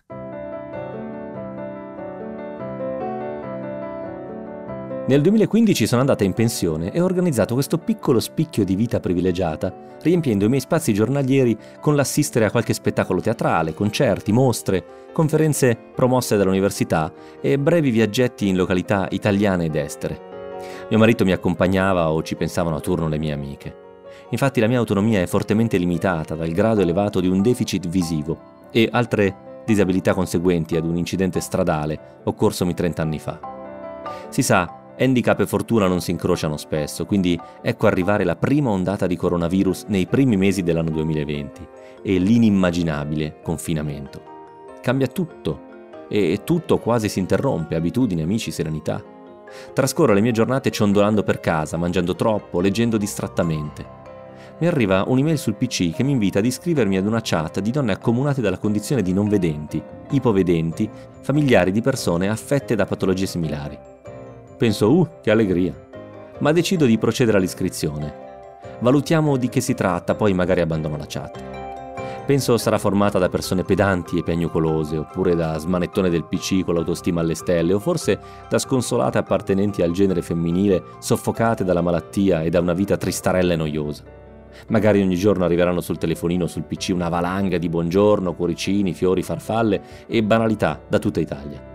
Nel 2015 sono andata in pensione e ho organizzato questo piccolo spicchio di vita privilegiata, riempiendo i miei spazi giornalieri con l'assistere a qualche spettacolo teatrale, concerti, mostre, conferenze promosse dall'università e brevi viaggetti in località italiane ed estere. Mio marito mi accompagnava o ci pensavano a turno le mie amiche. Infatti la mia autonomia è fortemente limitata dal grado elevato di un deficit visivo e altre disabilità conseguenti ad un incidente stradale occorsomi 30 anni fa. Si sa, handicap e fortuna non si incrociano spesso, quindi ecco arrivare la prima ondata di coronavirus nei primi mesi dell'anno 2020 e l'inimmaginabile confinamento. Cambia tutto e tutto quasi si interrompe, abitudini, amici, serenità. Trascorro le mie giornate ciondolando per casa, mangiando troppo, leggendo distrattamente. Mi arriva un'email sul PC che mi invita ad iscrivermi ad una chat di donne accomunate dalla condizione di non vedenti, ipovedenti, familiari di persone affette da patologie similari. Penso, che allegria, ma decido di procedere all'iscrizione. Valutiamo di che si tratta, poi magari abbandono la chat. Penso sarà formata da persone pedanti e piagnucolose, oppure da smanettone del PC con l'autostima alle stelle, o forse da sconsolate appartenenti al genere femminile soffocate dalla malattia e da una vita tristarella e noiosa. Magari ogni giorno arriveranno sul telefonino o sul PC una valanga di buongiorno, cuoricini, fiori, farfalle e banalità da tutta Italia.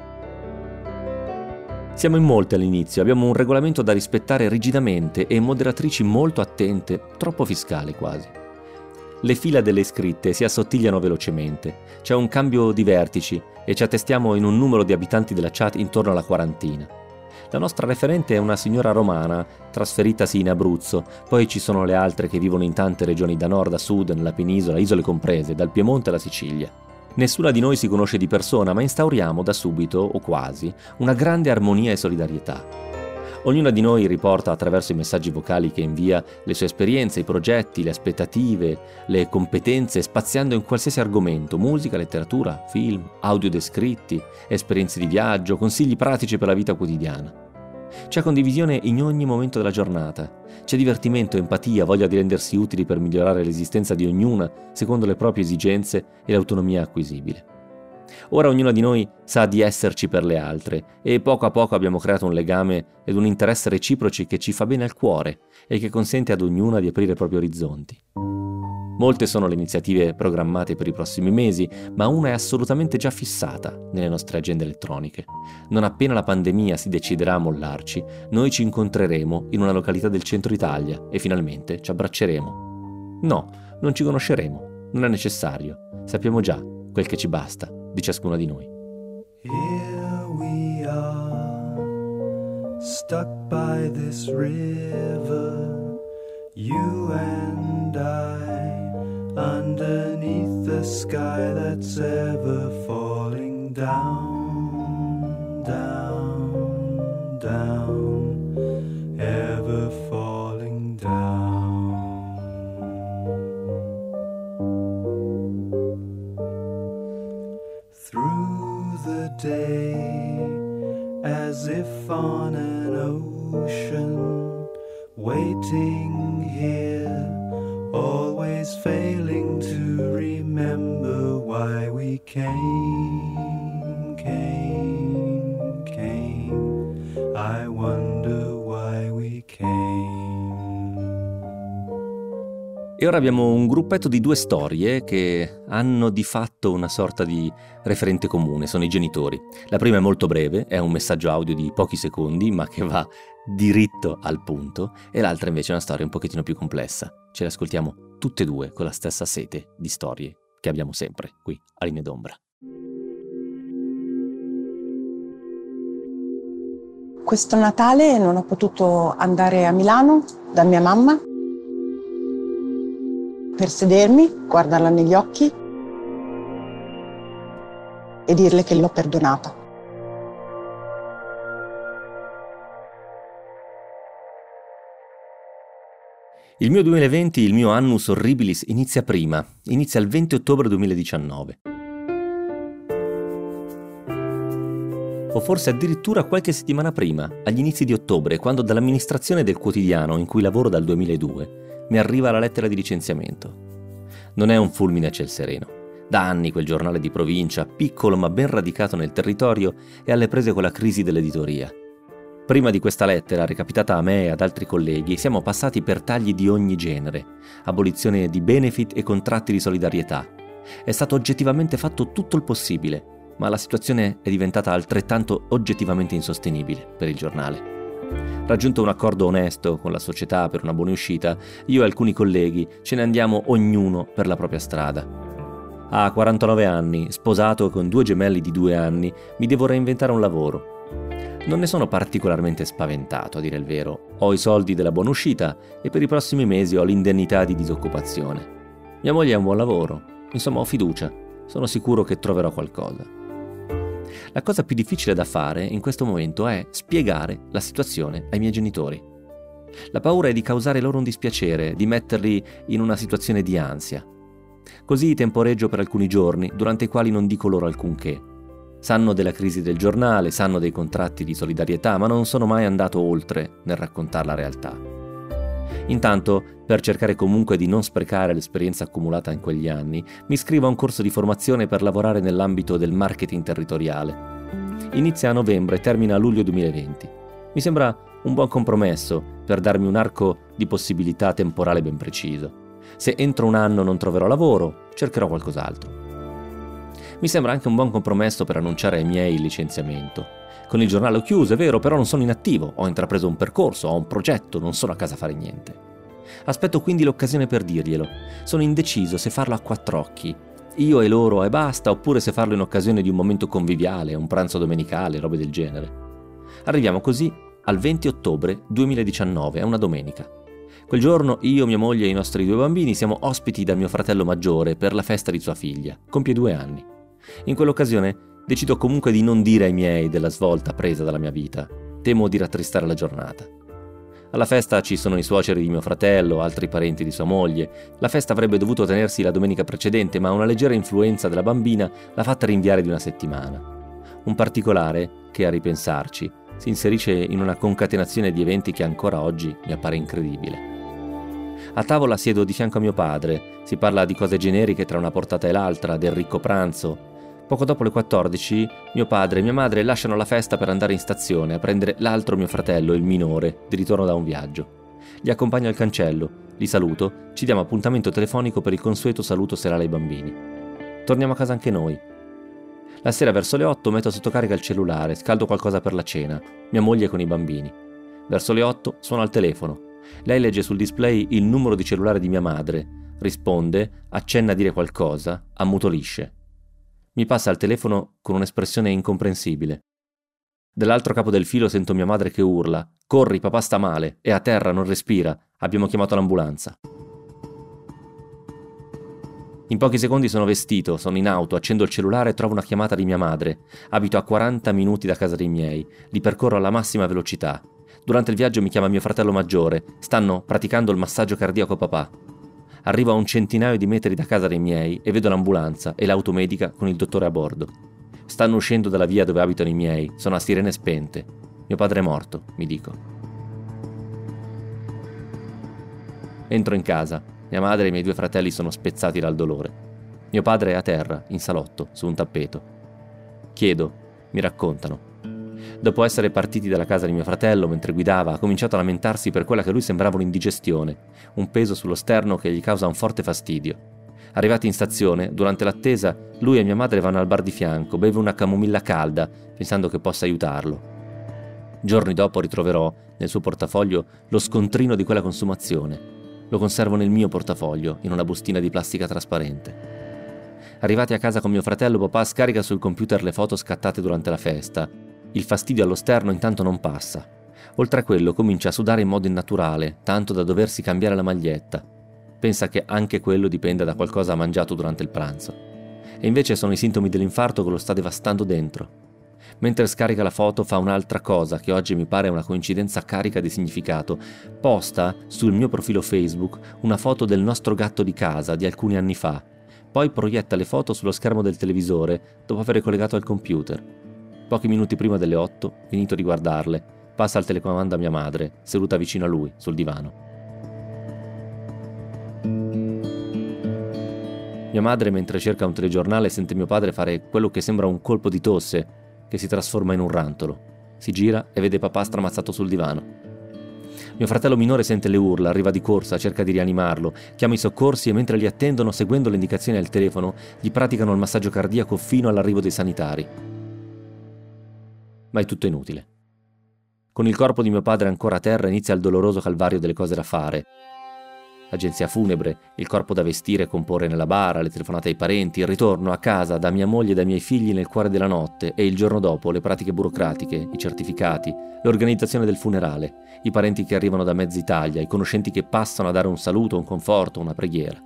Siamo in molte all'inizio, abbiamo un regolamento da rispettare rigidamente e moderatrici molto attente, troppo fiscali quasi. Le fila delle iscritte si assottigliano velocemente, c'è un cambio di vertici e ci attestiamo in un numero di abitanti della chat intorno alla quarantina. La nostra referente è una signora romana, trasferitasi in Abruzzo, poi ci sono le altre che vivono in tante regioni da nord a sud, nella penisola, isole comprese, dal Piemonte alla Sicilia. Nessuna di noi si conosce di persona, ma instauriamo da subito, o quasi, una grande armonia e solidarietà. Ognuna di noi riporta attraverso i messaggi vocali che invia le sue esperienze, i progetti, le aspettative, le competenze, spaziando in qualsiasi argomento: musica, letteratura, film, audio descritti, esperienze di viaggio, consigli pratici per la vita quotidiana. C'è condivisione in ogni momento della giornata, c'è divertimento, empatia, voglia di rendersi utili per migliorare l'esistenza di ognuna secondo le proprie esigenze e l'autonomia acquisibile. Ora ognuno di noi sa di esserci per le altre e poco a poco abbiamo creato un legame ed un interesse reciproci che ci fa bene al cuore e che consente ad ognuna di aprire i propri orizzonti. Molte sono le iniziative programmate per i prossimi mesi, ma una è assolutamente già fissata nelle nostre agende elettroniche. Non appena la pandemia si deciderà a mollarci, noi ci incontreremo in una località del centro Italia e finalmente ci abbracceremo. No, non ci conosceremo, non è necessario, sappiamo già quel che ci basta di ciascuna di noi. Here we are, stuck by this river, you and I, underneath the sky that's ever falling down, down, down, ever falling down. Through the day, as if on an ocean, waiting here, always failing to remember why we came. I wonder why we came. E ora abbiamo un gruppetto di 2 storie che hanno di fatto una sorta di referente comune, sono i genitori. La prima è molto breve, è un messaggio audio di pochi secondi, ma che va diritto al punto, e l'altra invece è una storia un pochettino più complessa. Ce le ascoltiamo tutte e 2 con la stessa sete di storie che abbiamo sempre qui a Linee d'Ombra. Questo Natale non ho potuto andare a Milano da mia mamma per sedermi, guardarla negli occhi e dirle che l'ho perdonata. Il mio 2020, il mio annus horribilis, inizia prima, inizia il 20 ottobre 2019. O forse addirittura qualche settimana prima, agli inizi di ottobre, quando dall'amministrazione del quotidiano in cui lavoro dal 2002 mi arriva la lettera di licenziamento. Non è un fulmine a ciel sereno. Da anni quel giornale di provincia, piccolo ma ben radicato nel territorio, è alle prese con la crisi dell'editoria. Prima di questa lettera, recapitata a me e ad altri colleghi, siamo passati per tagli di ogni genere, abolizione di benefit e contratti di solidarietà. È stato oggettivamente fatto tutto il possibile, ma la situazione è diventata altrettanto oggettivamente insostenibile per il giornale. Raggiunto un accordo onesto con la società per una buona uscita, io e alcuni colleghi ce ne andiamo ognuno per la propria strada. A 49 anni, sposato con 2 gemelli di 2 anni, mi devo reinventare un lavoro. Non ne sono particolarmente spaventato, a dire il vero. Ho i soldi della buona uscita e per i prossimi mesi ho l'indennità di disoccupazione. Mia moglie ha un buon lavoro, insomma ho fiducia, sono sicuro che troverò qualcosa. La cosa più difficile da fare in questo momento è spiegare la situazione ai miei genitori. La paura è di causare loro un dispiacere, di metterli in una situazione di ansia. Così temporeggio per alcuni giorni, durante i quali non dico loro alcunché. Sanno della crisi del giornale, sanno dei contratti di solidarietà, ma non sono mai andato oltre nel raccontare la realtà. Intanto, per cercare comunque di non sprecare l'esperienza accumulata in quegli anni, mi iscrivo a un corso di formazione per lavorare nell'ambito del marketing territoriale. Inizia a novembre e termina a luglio 2020. Mi sembra un buon compromesso per darmi un arco di possibilità temporale ben preciso. Se entro un anno non troverò lavoro, cercherò qualcos'altro. Mi sembra anche un buon compromesso per annunciare ai miei il licenziamento. Con il giornale ho chiuso, è vero, però non sono inattivo, ho intrapreso un percorso, ho un progetto, non sono a casa a fare niente. Aspetto quindi l'occasione per dirglielo. Sono indeciso se farlo a 4 occhi, io e loro e basta, oppure se farlo in occasione di un momento conviviale, un pranzo domenicale, robe del genere. Arriviamo così al 20 ottobre 2019, è una domenica. Quel giorno io, mia moglie e i nostri 2 bambini siamo ospiti dal mio fratello maggiore per la festa di sua figlia, compie 2 anni. In quell'occasione decido comunque di non dire ai miei della svolta presa dalla mia vita. Temo di rattristare la giornata. Alla festa ci sono i suoceri di mio fratello, altri parenti di sua moglie. La festa avrebbe dovuto tenersi la domenica precedente, ma una leggera influenza della bambina l'ha fatta rinviare di una settimana. Un particolare che, a ripensarci, si inserisce in una concatenazione di eventi che ancora oggi mi appare incredibile. A tavola siedo di fianco a mio padre, si parla di cose generiche tra una portata e l'altra, del ricco pranzo. Poco dopo le 14, mio padre e mia madre lasciano la festa per andare in stazione a prendere l'altro mio fratello, il minore, di ritorno da un viaggio. Li accompagno al cancello, li saluto, ci diamo appuntamento telefonico per il consueto saluto serale ai bambini. Torniamo a casa anche noi. La sera verso le 8 metto sotto carica il cellulare, scaldo qualcosa per la cena, mia moglie con i bambini. Verso le 8 suono al telefono. Lei legge sul display il numero di cellulare di mia madre, risponde, accenna a dire qualcosa, ammutolisce. Mi passa al telefono con un'espressione incomprensibile. Dall'altro capo del filo sento mia madre che urla: «Corri, papà sta male, è a terra, non respira, abbiamo chiamato l'ambulanza». In pochi secondi sono vestito, sono in auto, accendo il cellulare e trovo una chiamata di mia madre. Abito a 40 minuti da casa dei miei, li percorro alla massima velocità. Durante il viaggio mi chiama mio fratello maggiore, stanno praticando il massaggio cardiaco a papà. Arrivo a un centinaio di metri da casa dei miei e vedo l'ambulanza e l'automedica con il dottore a bordo. Stanno uscendo dalla via dove abitano i miei, sono a sirene spente. Mio padre è morto, mi dico. Entro in casa, mia madre e i miei 2 fratelli sono spezzati dal dolore. Mio padre è a terra, in salotto, su un tappeto. Chiedo, mi raccontano. Dopo essere partiti dalla casa di mio fratello, mentre guidava, ha cominciato a lamentarsi per quella che a lui sembrava un'indigestione, un peso sullo sterno che gli causa un forte fastidio. Arrivati in stazione, durante l'attesa, lui e mia madre vanno al bar di fianco, beve una camomilla calda, pensando che possa aiutarlo. Giorni dopo ritroverò, nel suo portafoglio, lo scontrino di quella consumazione. Lo conservo nel mio portafoglio, in una bustina di plastica trasparente. Arrivati a casa con mio fratello, papà scarica sul computer le foto scattate durante la festa. Il fastidio allo sterno intanto non passa. Oltre a quello comincia a sudare in modo innaturale, tanto da doversi cambiare la maglietta. Pensa che anche quello dipenda da qualcosa mangiato durante il pranzo. E invece sono i sintomi dell'infarto che lo sta devastando dentro. Mentre scarica la foto fa un'altra cosa che oggi mi pare una coincidenza carica di significato. Posta sul mio profilo Facebook una foto del nostro gatto di casa di alcuni anni fa. Poi proietta le foto sullo schermo del televisore dopo aver collegato al computer. Pochi minuti prima delle 8, finito di guardarle, passa al telecomando a mia madre, seduta vicino a lui, sul divano. Mia madre, mentre cerca un telegiornale, sente mio padre fare quello che sembra un colpo di tosse, che si trasforma in un rantolo. Si gira e vede papà stramazzato sul divano. Mio fratello minore sente le urla, arriva di corsa, cerca di rianimarlo, chiama i soccorsi e mentre li attendono, seguendo le indicazioni al telefono, gli praticano il massaggio cardiaco fino all'arrivo dei sanitari. Ma è tutto inutile. Con il corpo di mio padre ancora a terra inizia il doloroso calvario delle cose da fare. L'agenzia funebre, il corpo da vestire e comporre nella bara, le telefonate ai parenti, il ritorno a casa da mia moglie e dai miei figli nel cuore della notte e il giorno dopo le pratiche burocratiche, i certificati, l'organizzazione del funerale, i parenti che arrivano da mezza Italia, i conoscenti che passano a dare un saluto, un conforto, una preghiera.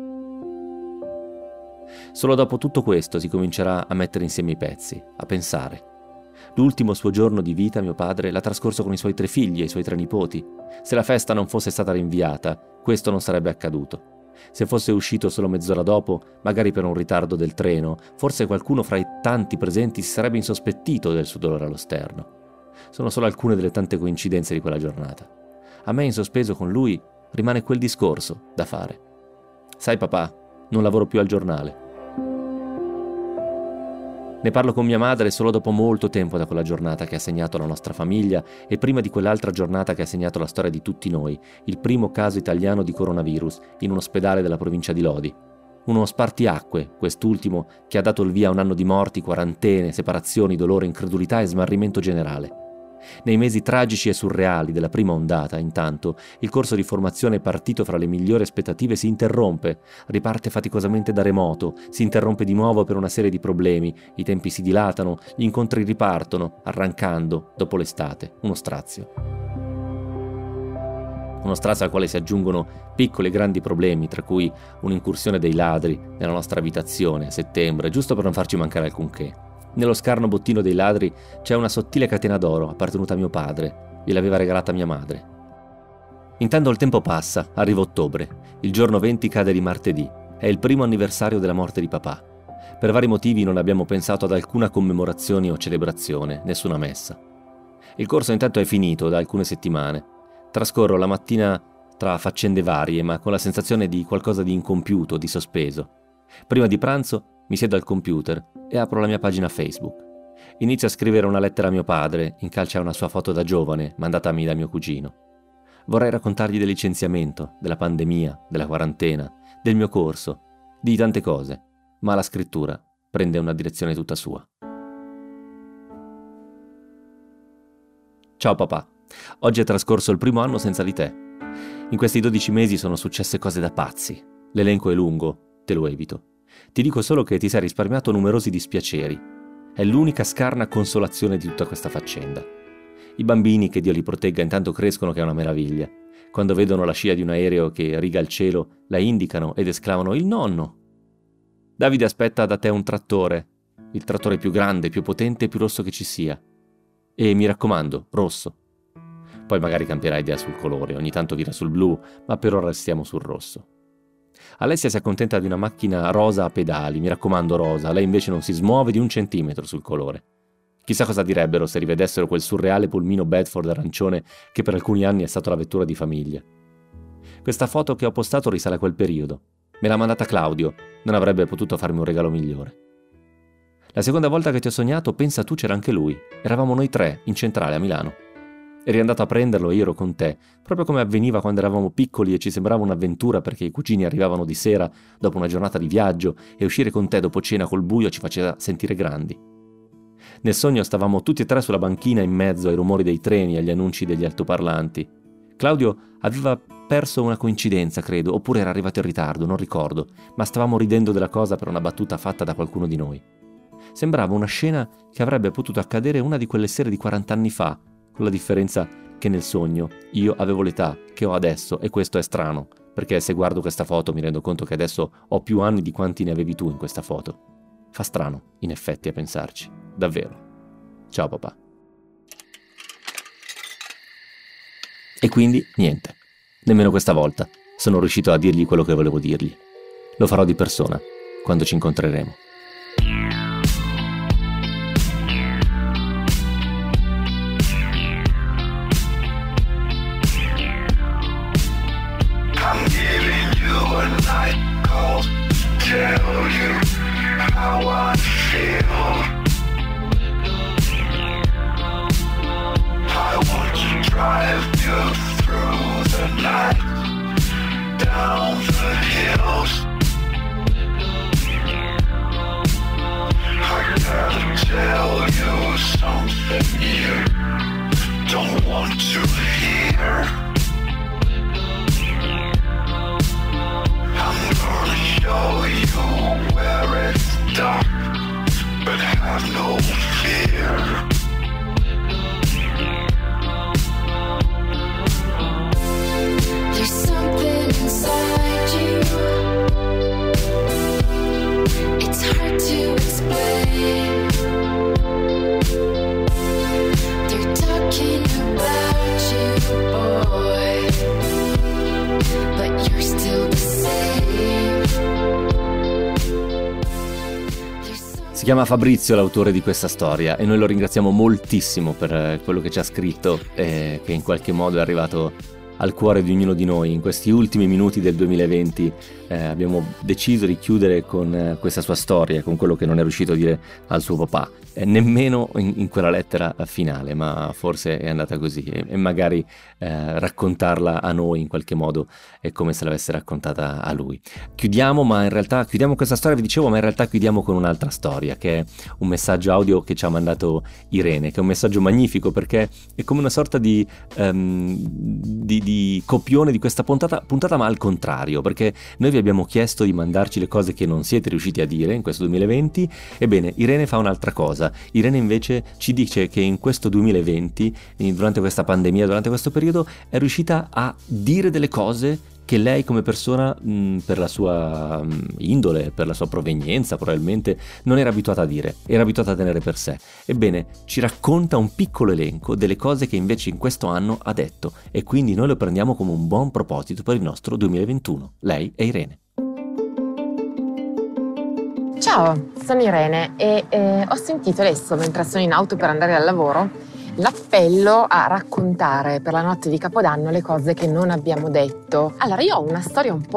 Solo dopo tutto questo si comincerà a mettere insieme i pezzi, a pensare. L'ultimo suo giorno di vita, mio padre, l'ha trascorso con i suoi 3 figli e i suoi 3 nipoti. Se la festa non fosse stata rinviata, questo non sarebbe accaduto. Se fosse uscito solo mezz'ora dopo, magari per un ritardo del treno, forse qualcuno fra i tanti presenti si sarebbe insospettito del suo dolore allo sterno. Sono solo alcune delle tante coincidenze di quella giornata. A me in sospeso con lui rimane quel discorso da fare. Sai papà, non lavoro più al giornale. Ne parlo con mia madre solo dopo molto tempo da quella giornata che ha segnato la nostra famiglia e prima di quell'altra giornata che ha segnato la storia di tutti noi, il primo caso italiano di coronavirus in un ospedale della provincia di Lodi. Uno spartiacque, quest'ultimo, che ha dato il via a un anno di morti, quarantene, separazioni, dolore, incredulità e smarrimento generale. Nei mesi tragici e surreali della prima ondata, intanto, il corso di formazione partito fra le migliori aspettative si interrompe, riparte faticosamente da remoto, si interrompe di nuovo per una serie di problemi, i tempi si dilatano, gli incontri ripartono, arrancando, dopo l'estate, uno strazio. Uno strazio al quale si aggiungono piccoli e grandi problemi, tra cui un'incursione dei ladri nella nostra abitazione a settembre, giusto per non farci mancare alcunché. Nello scarno bottino dei ladri c'è una sottile catena d'oro appartenuta a mio padre, gliel'aveva regalata mia madre. Intanto il tempo passa, arriva ottobre, il giorno 20 cade di martedì, è il primo anniversario della morte di papà. Per vari motivi non abbiamo pensato ad alcuna commemorazione o celebrazione, nessuna messa. Il corso intanto è finito da alcune settimane. Trascorro la mattina tra faccende varie, ma con la sensazione di qualcosa di incompiuto, di sospeso. Prima di pranzo Mi siedo al computer e apro la mia pagina Facebook. Inizio a scrivere una lettera a mio padre, incalcia una sua foto da giovane, mandatami da mio cugino. Vorrei raccontargli del licenziamento, della pandemia, della quarantena, del mio corso, di tante cose, ma la scrittura prende una direzione tutta sua. Ciao papà, oggi è trascorso il primo anno senza di te. In questi 12 mesi sono successe cose da pazzi. L'elenco è lungo, te lo evito. Ti dico solo che ti sei risparmiato numerosi dispiaceri. È l'unica scarna consolazione di tutta questa faccenda. I bambini, che Dio li protegga, intanto crescono, che è una meraviglia. Quando vedono la scia di un aereo che riga il cielo, la indicano ed esclamano «Il nonno!». Davide aspetta da te un trattore, il trattore più grande, più potente e più rosso che ci sia. E mi raccomando, rosso. Poi magari cambierà idea sul colore, ogni tanto vira sul blu, ma per ora restiamo sul rosso. Alessia si accontenta di una macchina rosa a pedali, mi raccomando rosa, lei invece non si smuove di 1 centimetro sul colore. Chissà cosa direbbero se rivedessero quel surreale pulmino Bedford arancione che per alcuni anni è stato la vettura di famiglia. Questa foto che ho postato risale a quel periodo. Me l'ha mandata Claudio, non avrebbe potuto farmi un regalo migliore. La seconda volta che ti ho sognato, pensa tu, c'era anche lui. Eravamo noi 3, in centrale a Milano. Eri andato a prenderlo e io ero con te, proprio come avveniva quando eravamo piccoli e ci sembrava un'avventura perché i cugini arrivavano di sera dopo una giornata di viaggio e uscire con te dopo cena col buio ci faceva sentire grandi. Nel sogno stavamo tutti e 3 sulla banchina in mezzo ai rumori dei treni e agli annunci degli altoparlanti. Claudio aveva perso una coincidenza, credo, oppure era arrivato in ritardo, non ricordo, ma stavamo ridendo della cosa per una battuta fatta da qualcuno di noi. Sembrava una scena che avrebbe potuto accadere una di quelle sere di 40 anni fa, con la differenza che nel sogno io avevo l'età che ho adesso e questo è strano, perché se guardo questa foto mi rendo conto che adesso ho più anni di quanti ne avevi tu in questa foto. Fa strano, in effetti, a pensarci. Davvero. Ciao papà. E quindi, niente. Nemmeno questa volta sono riuscito a dirgli quello che volevo dirgli. Lo farò di persona, quando ci incontreremo. I'm giving you a night call to tell you how I feel. I want to drive you through the night, down the hills. I gotta tell you something you don't want to hear. I'm gonna show you where it's dark, but have no fear. There's something inside you. It's hard to explain. They're talking about you, boy, but you're still the same. Si chiama Fabrizio l'autore di questa storia e noi lo ringraziamo moltissimo per quello che ci ha scritto e che in qualche modo è arrivato al cuore di ognuno di noi. In questi ultimi minuti del 2020 abbiamo deciso di chiudere con questa sua storia, con quello che non è riuscito a dire al suo papà, nemmeno in quella lettera finale, ma forse è andata così e magari raccontarla a noi in qualche modo è come se l'avesse raccontata a lui. Chiudiamo questa storia, vi dicevo, ma in realtà chiudiamo con un'altra storia, che è un messaggio audio che ci ha mandato Irene, che è un messaggio magnifico perché è come una sorta di copione di questa puntata ma al contrario, perché noi vi abbiamo chiesto di mandarci le cose che non siete riusciti a dire in questo 2020. Ebbene, Irene fa un'altra cosa. Irene invece ci dice che in questo 2020, durante questa pandemia, durante questo periodo, è riuscita a dire delle cose che lei come persona, per la sua indole, per la sua provenienza probabilmente, non era abituata a dire, era abituata a tenere per sé. Ebbene, ci racconta un piccolo elenco delle cose che invece in questo anno ha detto e quindi noi lo prendiamo come un buon proposito per il nostro 2021. Lei è Irene. Ciao, sono Irene e ho sentito adesso, mentre sono in auto per andare al lavoro, l'appello a raccontare per la notte di Capodanno le cose che non abbiamo detto. Allora, io ho una storia un po'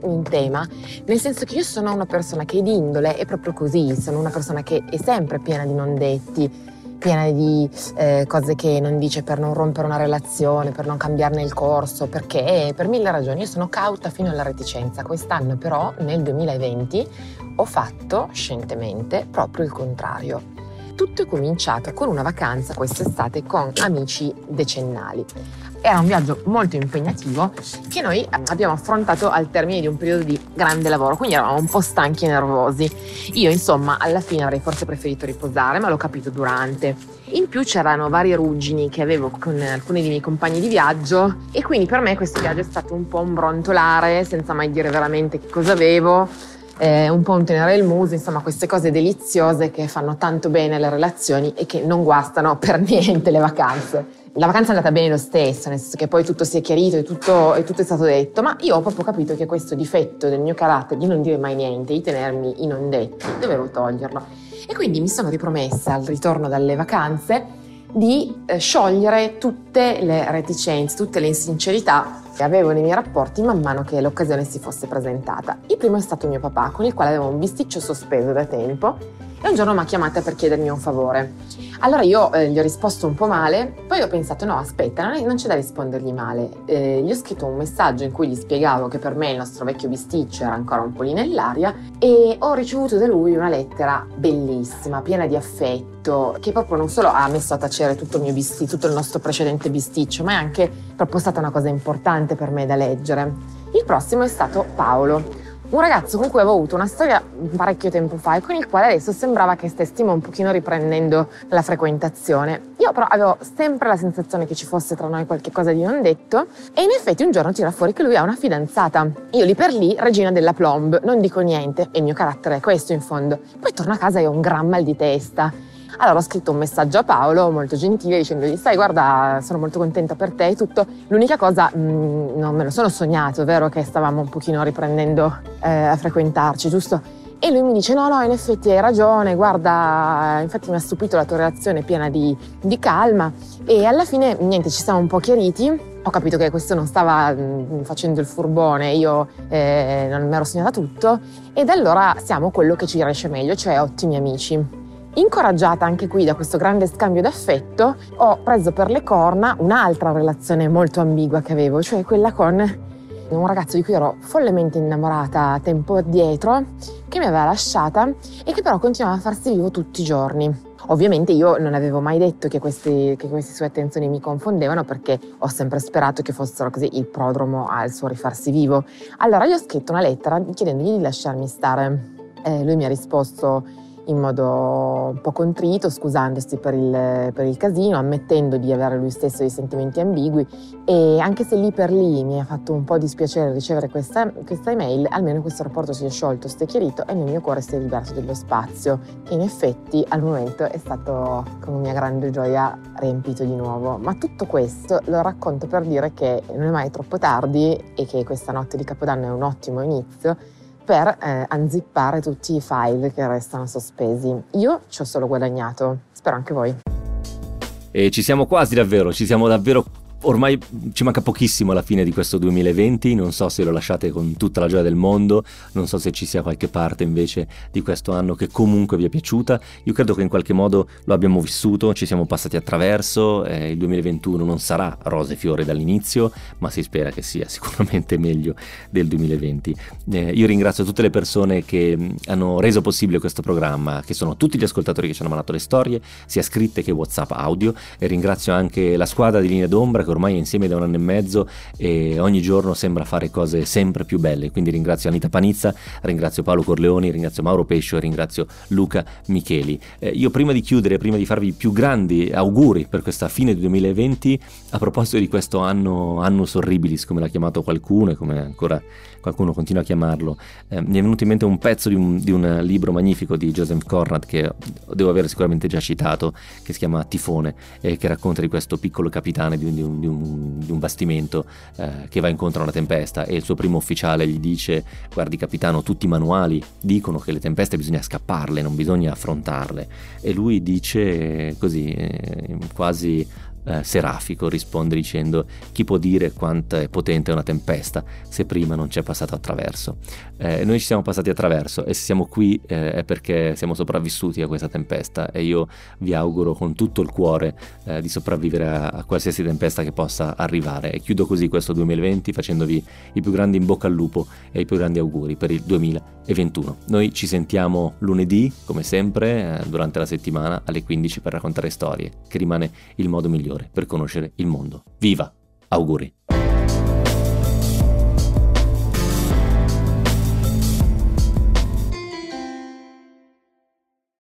in tema, nel senso che io sono una persona che di indole è proprio così, sono una persona che è sempre piena di non detti, piena di cose che non dice per non rompere una relazione, per non cambiarne il corso, perché per 1000 ragioni. Io sono cauta fino alla reticenza. Quest'anno però, nel 2020, ho fatto scientemente proprio il contrario. Tutto è cominciato con una vacanza quest'estate con amici decennali. Era un viaggio molto impegnativo che noi abbiamo affrontato al termine di un periodo di grande lavoro, quindi eravamo un po' stanchi e nervosi. Io insomma alla fine avrei forse preferito riposare, ma l'ho capito durante. In più c'erano varie ruggini che avevo con alcuni dei miei compagni di viaggio e quindi per me questo viaggio è stato un po' un brontolare senza mai dire veramente che cosa avevo. Un po' un tenere il muso, insomma queste cose deliziose che fanno tanto bene alle relazioni e che non guastano per niente le vacanze. La vacanza è andata bene lo stesso, nel senso che poi tutto si è chiarito e tutto è stato detto, ma io ho proprio capito che questo difetto del mio carattere di non dire mai niente, di tenermi i non detti, dovevo toglierlo. E quindi mi sono ripromessa al ritorno dalle vacanze di sciogliere tutte le reticenze, tutte le insincerità che avevo nei miei rapporti man mano che l'occasione si fosse presentata. Il primo è stato mio papà, con il quale avevo un bisticcio sospeso da tempo, e un giorno mi ha chiamata per chiedermi un favore. Allora io gli ho risposto un po' male, poi ho pensato no aspetta, non c'è da rispondergli male. Gli ho scritto un messaggio in cui gli spiegavo che per me il nostro vecchio bisticcio era ancora un po' lì nell'aria e ho ricevuto da lui una lettera bellissima, piena di affetto, che proprio non solo ha messo a tacere tutto il mio bisticcio, tutto il nostro precedente bisticcio, ma è anche proprio stata una cosa importante per me da leggere. Il prossimo è stato Paolo, un ragazzo con cui avevo avuto una storia parecchio tempo fa e con il quale adesso sembrava che stessimo un pochino riprendendo la frequentazione. Io però avevo sempre la sensazione che ci fosse tra noi qualche cosa di non detto e in effetti un giorno tira fuori che lui ha una fidanzata. Io lì per lì, regina della plomb, non dico niente e il mio carattere è questo in fondo. Poi torno a casa e ho un gran mal di testa. Allora ho scritto un messaggio a Paolo molto gentile dicendogli sai guarda sono molto contenta per te e tutto, l'unica cosa non me lo sono sognato, è vero che stavamo un pochino riprendendo a frequentarci, giusto? E lui mi dice no in effetti hai ragione, guarda infatti mi ha stupito la tua reazione piena di calma e alla fine niente ci siamo un po' chiariti, ho capito che questo non stava facendo il furbone, io non mi ero sognata tutto e da allora siamo quello che ci riesce meglio, cioè ottimi amici. Incoraggiata anche qui da questo grande scambio d'affetto, ho preso per le corna un'altra relazione molto ambigua che avevo, cioè quella con un ragazzo di cui ero follemente innamorata tempo addietro, che mi aveva lasciata e che però continuava a farsi vivo tutti i giorni. Ovviamente io non avevo mai detto che queste sue attenzioni mi confondevano perché ho sempre sperato che fossero così il prodromo al suo rifarsi vivo. Allora gli ho scritto una lettera chiedendogli di lasciarmi stare. Lui mi ha risposto in modo un po' contrito, scusandosi per il casino, ammettendo di avere lui stesso dei sentimenti ambigui e anche se lì per lì mi ha fatto un po' dispiacere ricevere questa email, almeno questo rapporto si è sciolto, si è chiarito e nel mio cuore si è liberato dello spazio che in effetti al momento è stato con mia grande gioia riempito di nuovo. Ma tutto questo lo racconto per dire che non è mai troppo tardi e che questa notte di Capodanno è un ottimo inizio per unzippare tutti i file che restano sospesi. Io ci ho solo guadagnato, spero anche voi. E ci siamo quasi davvero, ormai ci manca pochissimo alla fine di questo 2020, non so se lo lasciate con tutta la gioia del mondo, non so se ci sia qualche parte invece di questo anno che comunque vi è piaciuta. Io credo che in qualche modo lo abbiamo vissuto, ci siamo passati attraverso, il 2021 non sarà rose e fiori dall'inizio, ma si spera che sia sicuramente meglio del 2020. Io ringrazio tutte le persone che hanno reso possibile questo programma, che sono tutti gli ascoltatori che ci hanno mandato le storie, sia scritte che WhatsApp audio, e ringrazio anche la squadra di Linea d'Ombra che ormai è insieme da 1 anno e mezzo e ogni giorno sembra fare cose sempre più belle, quindi ringrazio Anita Panizza, ringrazio Paolo Corleoni, ringrazio Mauro Pescio e ringrazio Luca Micheli. Io prima di chiudere, prima di farvi i più grandi auguri per questa fine di 2020, a proposito di questo annus horribilis come l'ha chiamato qualcuno e come ancora qualcuno continua a chiamarlo, mi è venuto in mente un pezzo di un libro magnifico di Joseph Conrad che devo aver sicuramente già citato, che si chiama Tifone, che racconta di questo piccolo capitano di un bastimento che va incontro a una tempesta e il suo primo ufficiale gli dice: guardi capitano, tutti i manuali dicono che le tempeste bisogna scapparle, non bisogna affrontarle, e lui dice così quasi serafico risponde dicendo: chi può dire quanto è potente una tempesta se prima non ci è passato attraverso? Noi ci siamo passati attraverso, e se siamo qui è perché siamo sopravvissuti a questa tempesta, e io vi auguro con tutto il cuore di sopravvivere a qualsiasi tempesta che possa arrivare. E chiudo così questo 2020 facendovi i più grandi in bocca al lupo e i più grandi auguri per il 2021. Noi ci sentiamo lunedì come sempre durante la settimana alle 15 per raccontare storie, che rimane il modo migliore per conoscere il mondo. Viva! Auguri!